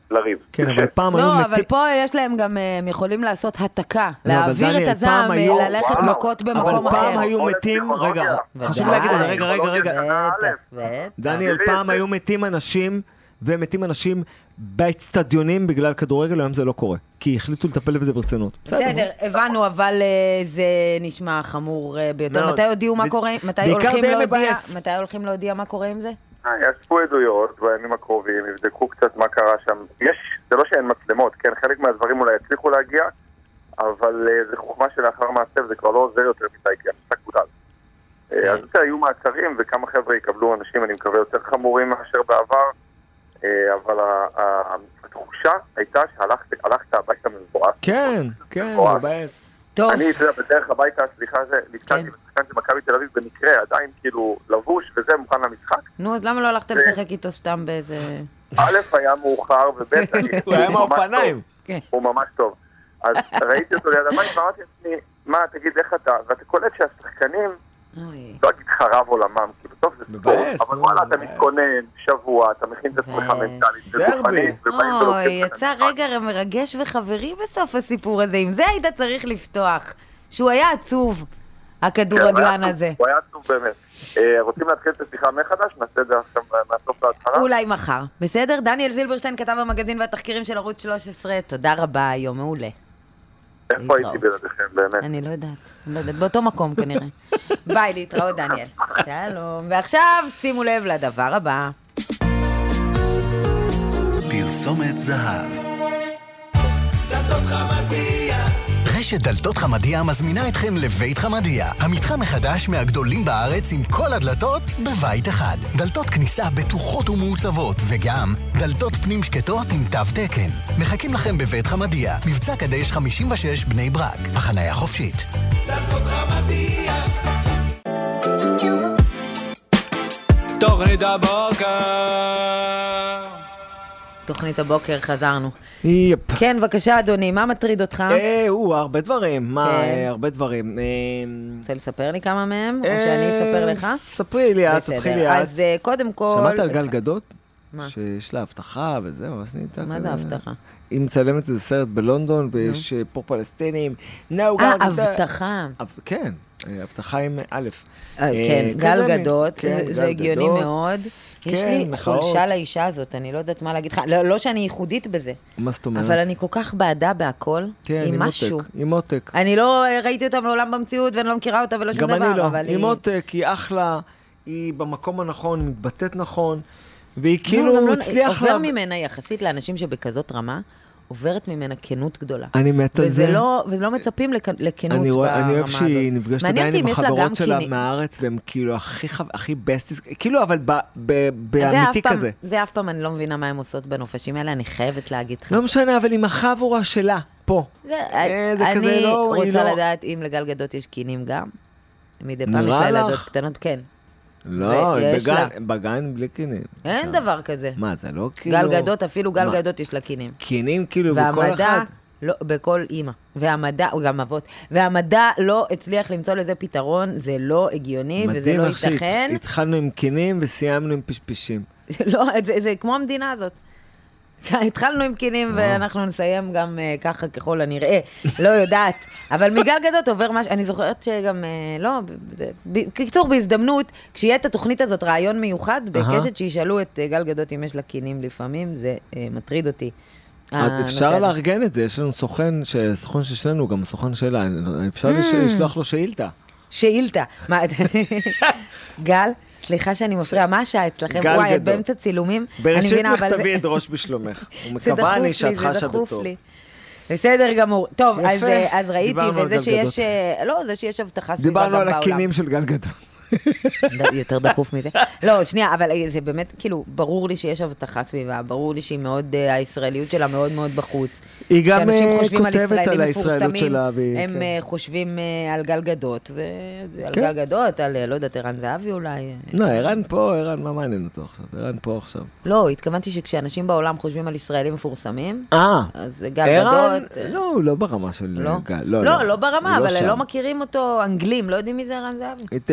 לריב. כן, אבל פעם היו לא, מתים... אבל פה יש להם גם, הם יכולים לעשות התקה, להעביר את הזעם, ללכת מכות במקום אחר. אבל פעם היו מתים, רגע, חשוב להגיד את זה, רגע. דניאל, פעם היו מתים אנשים, ומתים אנשים באצטדיונים בגלל כדורגל, היום זה לא קורה. כי החליטו לטפל בזה ברצינות. בסדר, הבנו, אבל זה נשמע חמור ביותר. מתי הודיעו מה קורה? מתי הולכים להודיע מה קורה עם זה? יאספו עדויות בימים הקרובים, יבדקו קצת מה קרה שם. זה לא שאין מצלמות, כן? חלק מהדברים אולי יצליחו להגיע, אבל זה חוכמה שלאחר מעצב, זה כבר לא עוזר יותר מדי, כי המשחק גודל. אז זה היו מעצרים, וכמה חבר'ה יקבלו אנשים, אני מקווה, יותר חמורים מאשר בעבר, אבל התחושה הייתה שהלכת הביתה מבואס. כן, מבאס. טוב. אני, בדרך הביתה, סליחה, נתקלתי בשחקן של מכבי תל אביב במקרה, עדיין כאילו לבוש וזה מוכן למשחק. נו, אז למה לא הלכת לשחק איתו סתם באיזה... א', היה מאוחר, וב', הוא היה מהאופניים. הוא ממש טוב. אז ראיתי אותו ליד הבית, ואמרתי לעצמי, מה, תגיד, איך אתה? ואתה קולט שהשחקנים, לא אגיד חרב עולמם, כי בסוף זה ספורט, אבל וואלה, אתה מתכונן שבוע, אתה מכין את עצמך מנטלית, וגופנית, אוי, יצא רגע מרגש וחברי בסוף הסיפור הזה, עם זה היית צריך לפתוח, שהוא היה עצוב, הכדורגלן הזה. הוא היה עצוב באמת. רוצים להתחיל את השיחה מחדש? נעשה את זה עכשיו מהסוף להתחלה? אולי מחר. בסדר? דניאל זילברשטיין כתב המגזין והתחקירים של ערוץ 13, תודה רבה, יום מעולה. איפה הייתי בלעדיכם, באמת? אני לא יודעת, באותו מקום כנראה. ביי, להתראות דניאל. שלום. ועכשיו שימו לב לדבר הבא. פרסומת זהב. דלתות חמדיה. רשת דלתות חמדיה מזמינה אתכם לבית חמדיה, המתחם מחדש מהגדולים בארץ עם כל הדלתות בבית אחד. דלתות כניסה בטוחות ומעוצבות, וגם דלתות פנים שקטות עם תו תקן. מחכים לכם בבית חמדיה, מבצע קדש 56 בני ברק, החניה חופשית. דלתות חמדיה. תוכנית הבוקר. תוכנית הבוקר, חזרנו. יפ. כן, בבקשה, אדוני, מה מטריד אותך? הרבה דברים. הרבה דברים. רוצה לספר לי כמה מהם? או שאני אספר לך? ספרי לי, תתחילי לי. אז קודם כל... שמעת על גל גדות? שיש לה הבטחה וזהו, אז נהייתה כזה. מה זה הבטחה? היא מצלמת איזה סרט בלונדון, ויש פה פלסטינים. הבטחה. כן, הבטחה עם א'. כן, גל גדות, זה הגיוני מאוד. יש לי חולשה לאישה הזאת, אני לא יודעת מה להגיד לך. לא שאני ייחודית בזה. מה זאת אומרת? אבל אני כל כך בעדה בהכל, עם משהו. עם מותק. אני לא ראיתי אותה מעולם במציאות, ואני לא מכירה אותה ולא שום דבר. גם אני לא. עם מותק, היא אחלה, היא במקום הנכון, היא מתבטאת נכון, והיא כאילו הצליח... עובר ממנה יחסית לאנשים שבכזאת רמה, עוברת ממנה כנות גדולה. אני מת על זה. וזה לא מצפים לכנות ברמה הזאת. אני אוהב שהיא נפגשת עדיין עם החברות שלה מהארץ, והם כאילו הכי בסטיס, כאילו אבל באמיתי כזה. זה אף פעם אני לא מבינה מה הם עושות בנופשים האלה, אני חייבת להגיד לך. לא משנה, אבל עם החבורה שלה, פה. אני רוצה לדעת אם לגל גדות יש קינים גם. מדי פעם יש לה ילדות קטנות, כן. לא, בגן בלי קינים. אין דבר כזה. מה, זה לא כאילו... גל גדות, אפילו גל גדות יש לה קינים. קינים כאילו בכל אחד? לא, בכל אימא. והמדע, או גם אבות. והמדע לא הצליח למצוא לזה פתרון, זה לא הגיוני וזה לא ייתכן. מדהים, התחלנו עם קינים וסיימנו עם פשפשים. לא, זה כמו המדינה הזאת. התחלנו עם קינים ואנחנו נסיים גם ככה ככל הנראה, לא יודעת, אבל מגל גדות עובר משהו, אני זוכרת שגם, לא, קיצור בהזדמנות, כשיהיה את התוכנית הזאת רעיון מיוחד, בקשת שישאלו את גל גדות אם יש לה קינים לפעמים, זה מטריד אותי. אפשר לארגן את זה, יש לנו סוכן ששלנו, גם סוכן שלה, אפשר לשלוח לו שאילתה. שאילתה. גל, סליחה שאני מפריעה, מה השעה אצלכם? וואי, את באמצע צילומים. בראשית מכתבי את ראש בשלומך. ומקווה אני שאת חשה בטוב. בסדר גמור. טוב, אז ראיתי, וזה שיש, לא, זה שיש הבטחה סביבה גם בעולם. דיברנו על הקינים של גל גדות. יותר דחוף מזה. לא, שנייה, אבל זה באמת, כאילו, ברור לי שיש הבטחה סביבה, ברור לי שהיא מאוד, הישראליות שלה מאוד מאוד בחוץ. היא גם כותבת על הישראליות שלה. הם חושבים על גל גדות, ועל גל גדות, על, לא יודעת, ערן זהבי אולי. לא, ערן פה, ערן, מה מעניין אותו עכשיו? ערן פה עכשיו. לא, התכוונתי שכשאנשים בעולם חושבים על ישראלים מפורסמים, אז גל גדות... לא, לא ברמה של גל. לא ברמה, אבל לא מכירים אותו אנגלים, לא יודעים מי זה ערן זהבי. תיאל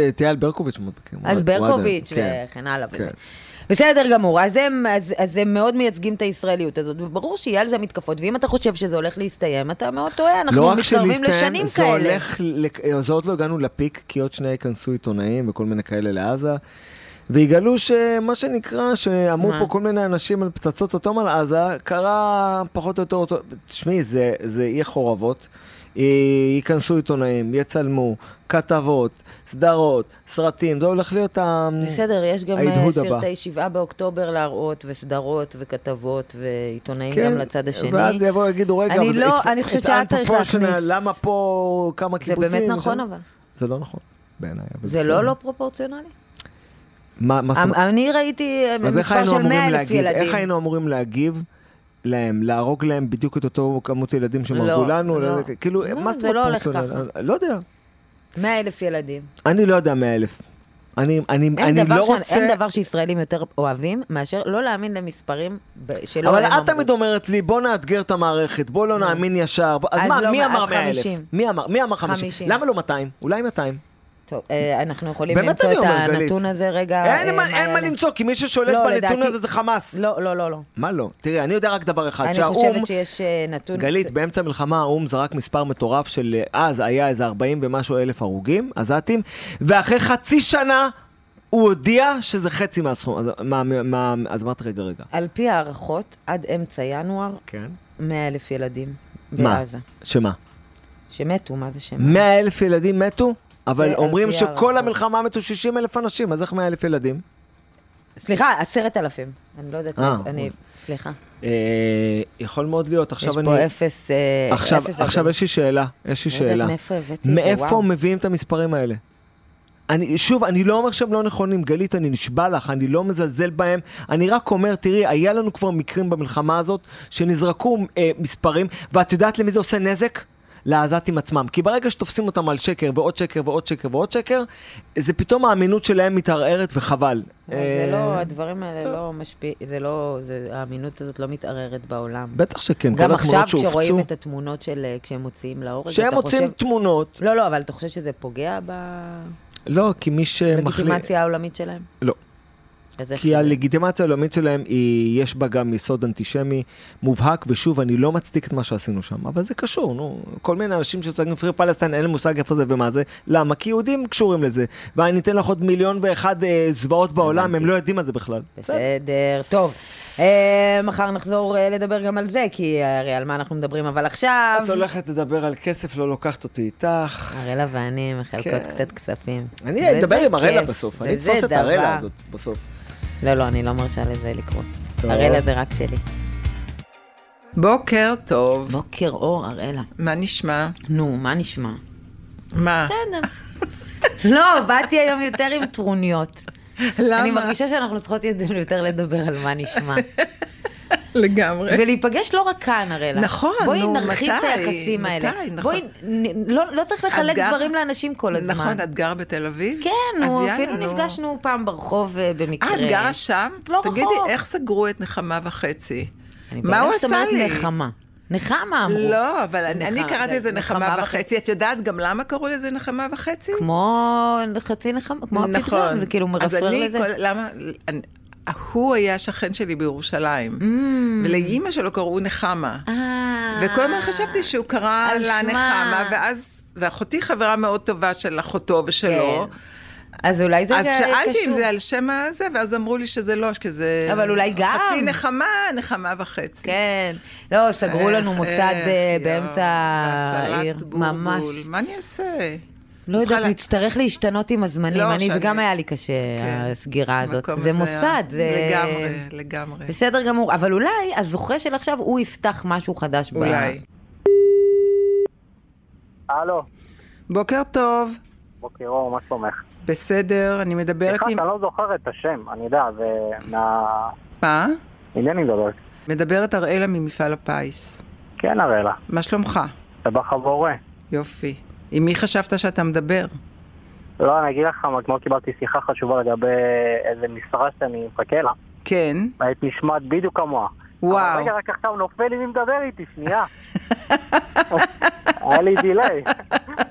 ברקוביץ' מאוד בקרים. אז ברקוביץ' וכן הלאה. בסדר גמור, אז הם מאוד מייצגים את הישראליות הזאת, וברור שיהיה על זה מתקפות, ואם אתה חושב שזה הולך להסתיים, אתה מאוד טועה, אנחנו מתקרבים לשנים כאלה. זה עוד לא הגענו לפיק, כי עוד שני ייכנסו עיתונאים וכל מיני כאלה לעזה, והגלו שמה שנקרא, שאמרו פה כל מיני אנשים על פצצות אטום על עזה, קרה פחות או יותר, תשמעי, זה יהיה חורבות, ייכנסו עיתונאים, יצלמו, כתבות, סדרות, סרטים, זה הולך להיות בסדר, יש גם סרטי 7 באוקטובר להראות, וסדרות וכתבות, ועיתונאים גם לצד השני. ואז יבואו יגידו, רגע, אני חושבת שהיה צריך להכניס. למה פה כמה קיבוצים? זה באמת נכון אבל. זה לא נכון, בעיניי. זה לא פרופורציונלי? מה זאת אומרת? אני ראיתי מספר של 100,000 ילדים. איך היינו אמורים להגיב להם, להרוג להם בדיוק את אותו כמות ילדים שמרגו לנו? כאילו, מה זה לא הולך ככה. לא יודע. 100,000 ילדים. אני לא יודע 100,000. אני לא רוצה... אין דבר שישראלים יותר אוהבים, מאשר לא להאמין למספרים שלא הם אמרו. אבל את תמיד אומרת לי, בוא נאתגר את המערכת, בוא לא נאמין ישר. אז מה, מי אמר 100,000? מי אמר 50? למה לא 200? אולי 200? טוב, אנחנו יכולים למצוא את הנתון הזה רגע. אין מה למצוא, כי מי ששולט בנתון הזה זה חמאס. לא. מה לא? תראי, אני יודע רק דבר אחד, אני חושבת שיש נתון... גלית, באמצע המלחמה האום זרק מספר מטורף של, אז היה איזה 40 ומשהו אלף הרוגים, עזתים, ואחרי חצי שנה הוא הודיע שזה חצי מהסכום. אז אמרת רגע. על פי הערכות, עד אמצע ינואר, 100,000 ילדים בעזה. שמה? שמתו, מה זה שמה? 100,000 ילדים מתו? אבל אומרים שכל המלחמה מתו 60,000 אנשים, אז איך 100,000 ילדים? סליחה, 10,000. אני לא יודעת, סליחה. יכול מאוד להיות, עכשיו אני... יש פה אפס... עכשיו יש לי שאלה. מאיפה מביאים את המספרים האלה? שוב, אני לא אומר שהם לא נכונים, גלית, אני נשבע לך, אני לא מזלזל בהם, אני רק אומר, תראי, היה לנו כבר מקרים במלחמה הזאת, שנזרקו מספרים, ואת יודעת למי זה עושה נזק? לעזתים עצמם. כי ברגע שתופסים אותם על שקר ועוד שקר ועוד שקר ועוד שקר, זה פתאום האמינות שלהם מתערערת וחבל. זה לא, הדברים האלה לא משפיע, זה לא, האמינות הזאת לא מתערערת בעולם. בטח שכן, גם עכשיו כשרואים את התמונות של, כשהם מוציאים להורג, כשהם מוציאים תמונות. לא, אבל אתה חושב שזה פוגע לא, כי מי לגיטימציה העולמית שלהם? לא. כי הלגיטימציה העולמית שלהם יש בה גם יסוד אנטישמי מובהק, ושוב, אני לא מצדיק את מה שעשינו שם, אבל זה קשור, נו, כל מיני אנשים שצריכים פרי פלסטין, אין להם מושג איפה זה ומה זה, למה? כי יהודים קשורים לזה, ואני אתן לך עוד 1,000,001 זוועות בעולם, הם לא יודעים על זה בכלל. בסדר, טוב. מחר נחזור לדבר גם על זה, כי הרי על מה אנחנו מדברים, אבל עכשיו... את הולכת לדבר על כסף, לא לוקחת אותי איתך. אראלה ואני מחלקות קצת כספים. אני אדבר עם אראלה בסוף, אני אתפוס את אראלה הזאת בסוף. לא, אני לא מרשה לזה לקרות. אראלה זה רק שלי. בוקר טוב. בוקר אור, אראלה. מה נשמע? נו, מה נשמע? מה? בסדר. לא, באתי היום יותר עם טרוניות. למה? אני מרגישה שאנחנו צריכות יותר לדבר על מה נשמע. לגמרי. ולהיפגש לא רק כאן, אראלה. נכון, בואי נרחיב את היחסים האלה. בואי, לא צריך לחלק דברים לאנשים כל הזמן. נכון, את גרה בתל אביב? כן, אפילו נפגשנו פעם ברחוב במקרה. את גרה שם? לא רחוק. תגידי, איך סגרו את נחמה וחצי? מה הוא עשה לי? נחמה אמרו. לא, אבל אני קראתי לזה נחמה וחצי. את יודעת גם למה קראו לזה נחמה וחצי? כמו חצי נחמה, כמו הפתגם, זה כאילו מרפרר לזה. למה... הוא היה שכן שלי בירושלים, ולאמא שלו קראו נחמה. וכל הזמן חשבתי שהוא קרא לה נחמה, ואחותי חברה מאוד טובה של אחותו ושלו. אז אולי זה קשור. אז שאלתי אם זה על שם הזה, ואז אמרו לי שזה לא, שזה... אבל אולי גם. חצי נחמה וחצי. כן. לא, סגרו לנו מוסד באמצע העיר. ממש. מה אני אעשה? לא יודעת, נצטרך להשתנות עם הזמנים. זה גם היה לי קשה, הסגירה הזאת. זה מוסד. לגמרי. בסדר גמור. אבל אולי הזוכה של עכשיו, הוא יפתח משהו חדש. אולי. הלו. בוקר טוב. בוקר אור, מה שלומך? בסדר, אני מדברת עם... אני לא זוכר את השם, אני יודע, זה מה? עם מי אני מדברת? מדברת אראלה ממפעל הפיס. כן, אראלה. מה שלומך? בחבורה. יופי. עם מי חשבת שאתה מדבר? לא, אני אגיד לך, אתמול קיבלתי שיחה חשובה לגבי איזה משרה שאני מחכה לה. כן. היית נשמעת בדיוק כמוה. וואו. אבל רגע, רק עכשיו נופל לי מי מדבר איתי, שנייה. היה לי דילי.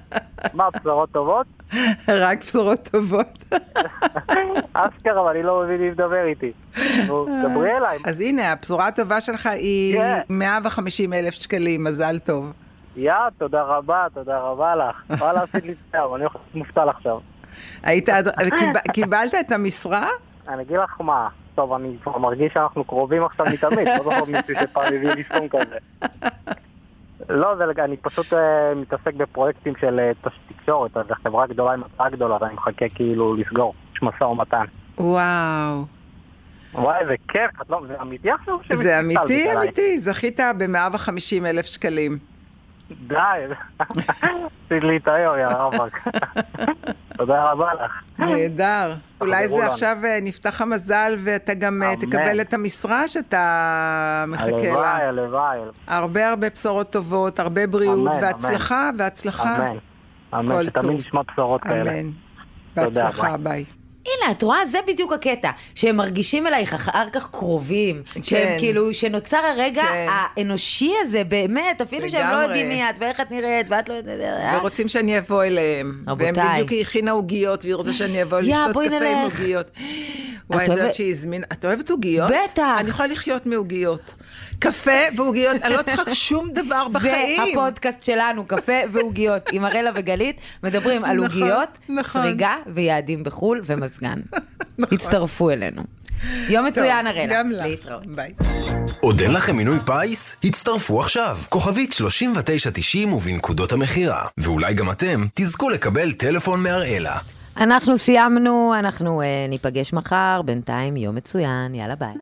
מה, בשורות טובות? רק בשורות טובות. אשכרה, אבל אני לא מבין אם מדבר איתי. דברי אליי. אז הנה, הבשורה הטובה שלך היא 150,000 שקלים, מזל טוב. תודה רבה לך. וואלה, עשית לי צער, אני הולך מופתע עכשיו. קיבלת את המשרה? אני אגיד לך מה, טוב, אני כבר מרגיש שאנחנו קרובים עכשיו מתמיד, לא זוכר מישהו שפעם הביא לי סכום כזה. לא, אני פשוט מתעסק בפרויקטים של תקשורת, אז חברה גדולה עם הצעה גדולה, ואני מחכה כאילו לסגור, יש משא ומתן. וואו. וואי, זה כיף, זה אמיתי עכשיו? זה אמיתי, זכית ב150,000 שקלים. די, עשית לי את היום, יא רבק. תודה רבה לך. נהדר. אולי זה עכשיו נפתח המזל ואתה גם תקבל את המשרה שאתה מחכה לה. הלוואי. הרבה בשורות טובות, הרבה בריאות והצלחה. אמן, שתמיד נשמע בשורות כאלה. אמן. בהצלחה, ביי. הנה, את רואה, זה בדיוק הקטע, שהם מרגישים אלייך אחר כך קרובים, שהם כאילו, שנוצר הרגע האנושי הזה, באמת, אפילו שהם לא יודעים מי את, ואיך את נראית, ואת לא יודעת. ורוצים שאני אבוא אליהם. והם בדיוק הכינה עוגיות, והיא רוצה שאני אבוא לשתות קפה עם עוגיות. וואי, את יודעת שהיא הזמין, את אוהבת עוגיות? בטח. אני יכולה לחיות מעוגיות. קפה ועוגיות, אני לא צריכה שום דבר בחיים. זה הפודקאסט שלנו, קפה ועוגיות, עם אראלה וגלית, מדברים על עוגיות, סריגה ויעדים בחול ומזגן. הצטרפו אלינו. יום מצוין, אראלה. גם לך. להתראות. ביי. עוד אין לכם מינוי פיס? הצטרפו עכשיו. כוכבית 3990 ובנקודות המחירה. ואולי גם אתם תזכו לקבל טלפון מאראלה. אנחנו סיימנו, אנחנו ניפגש מחר, בינתיים יום מצוין, יאללה ביי.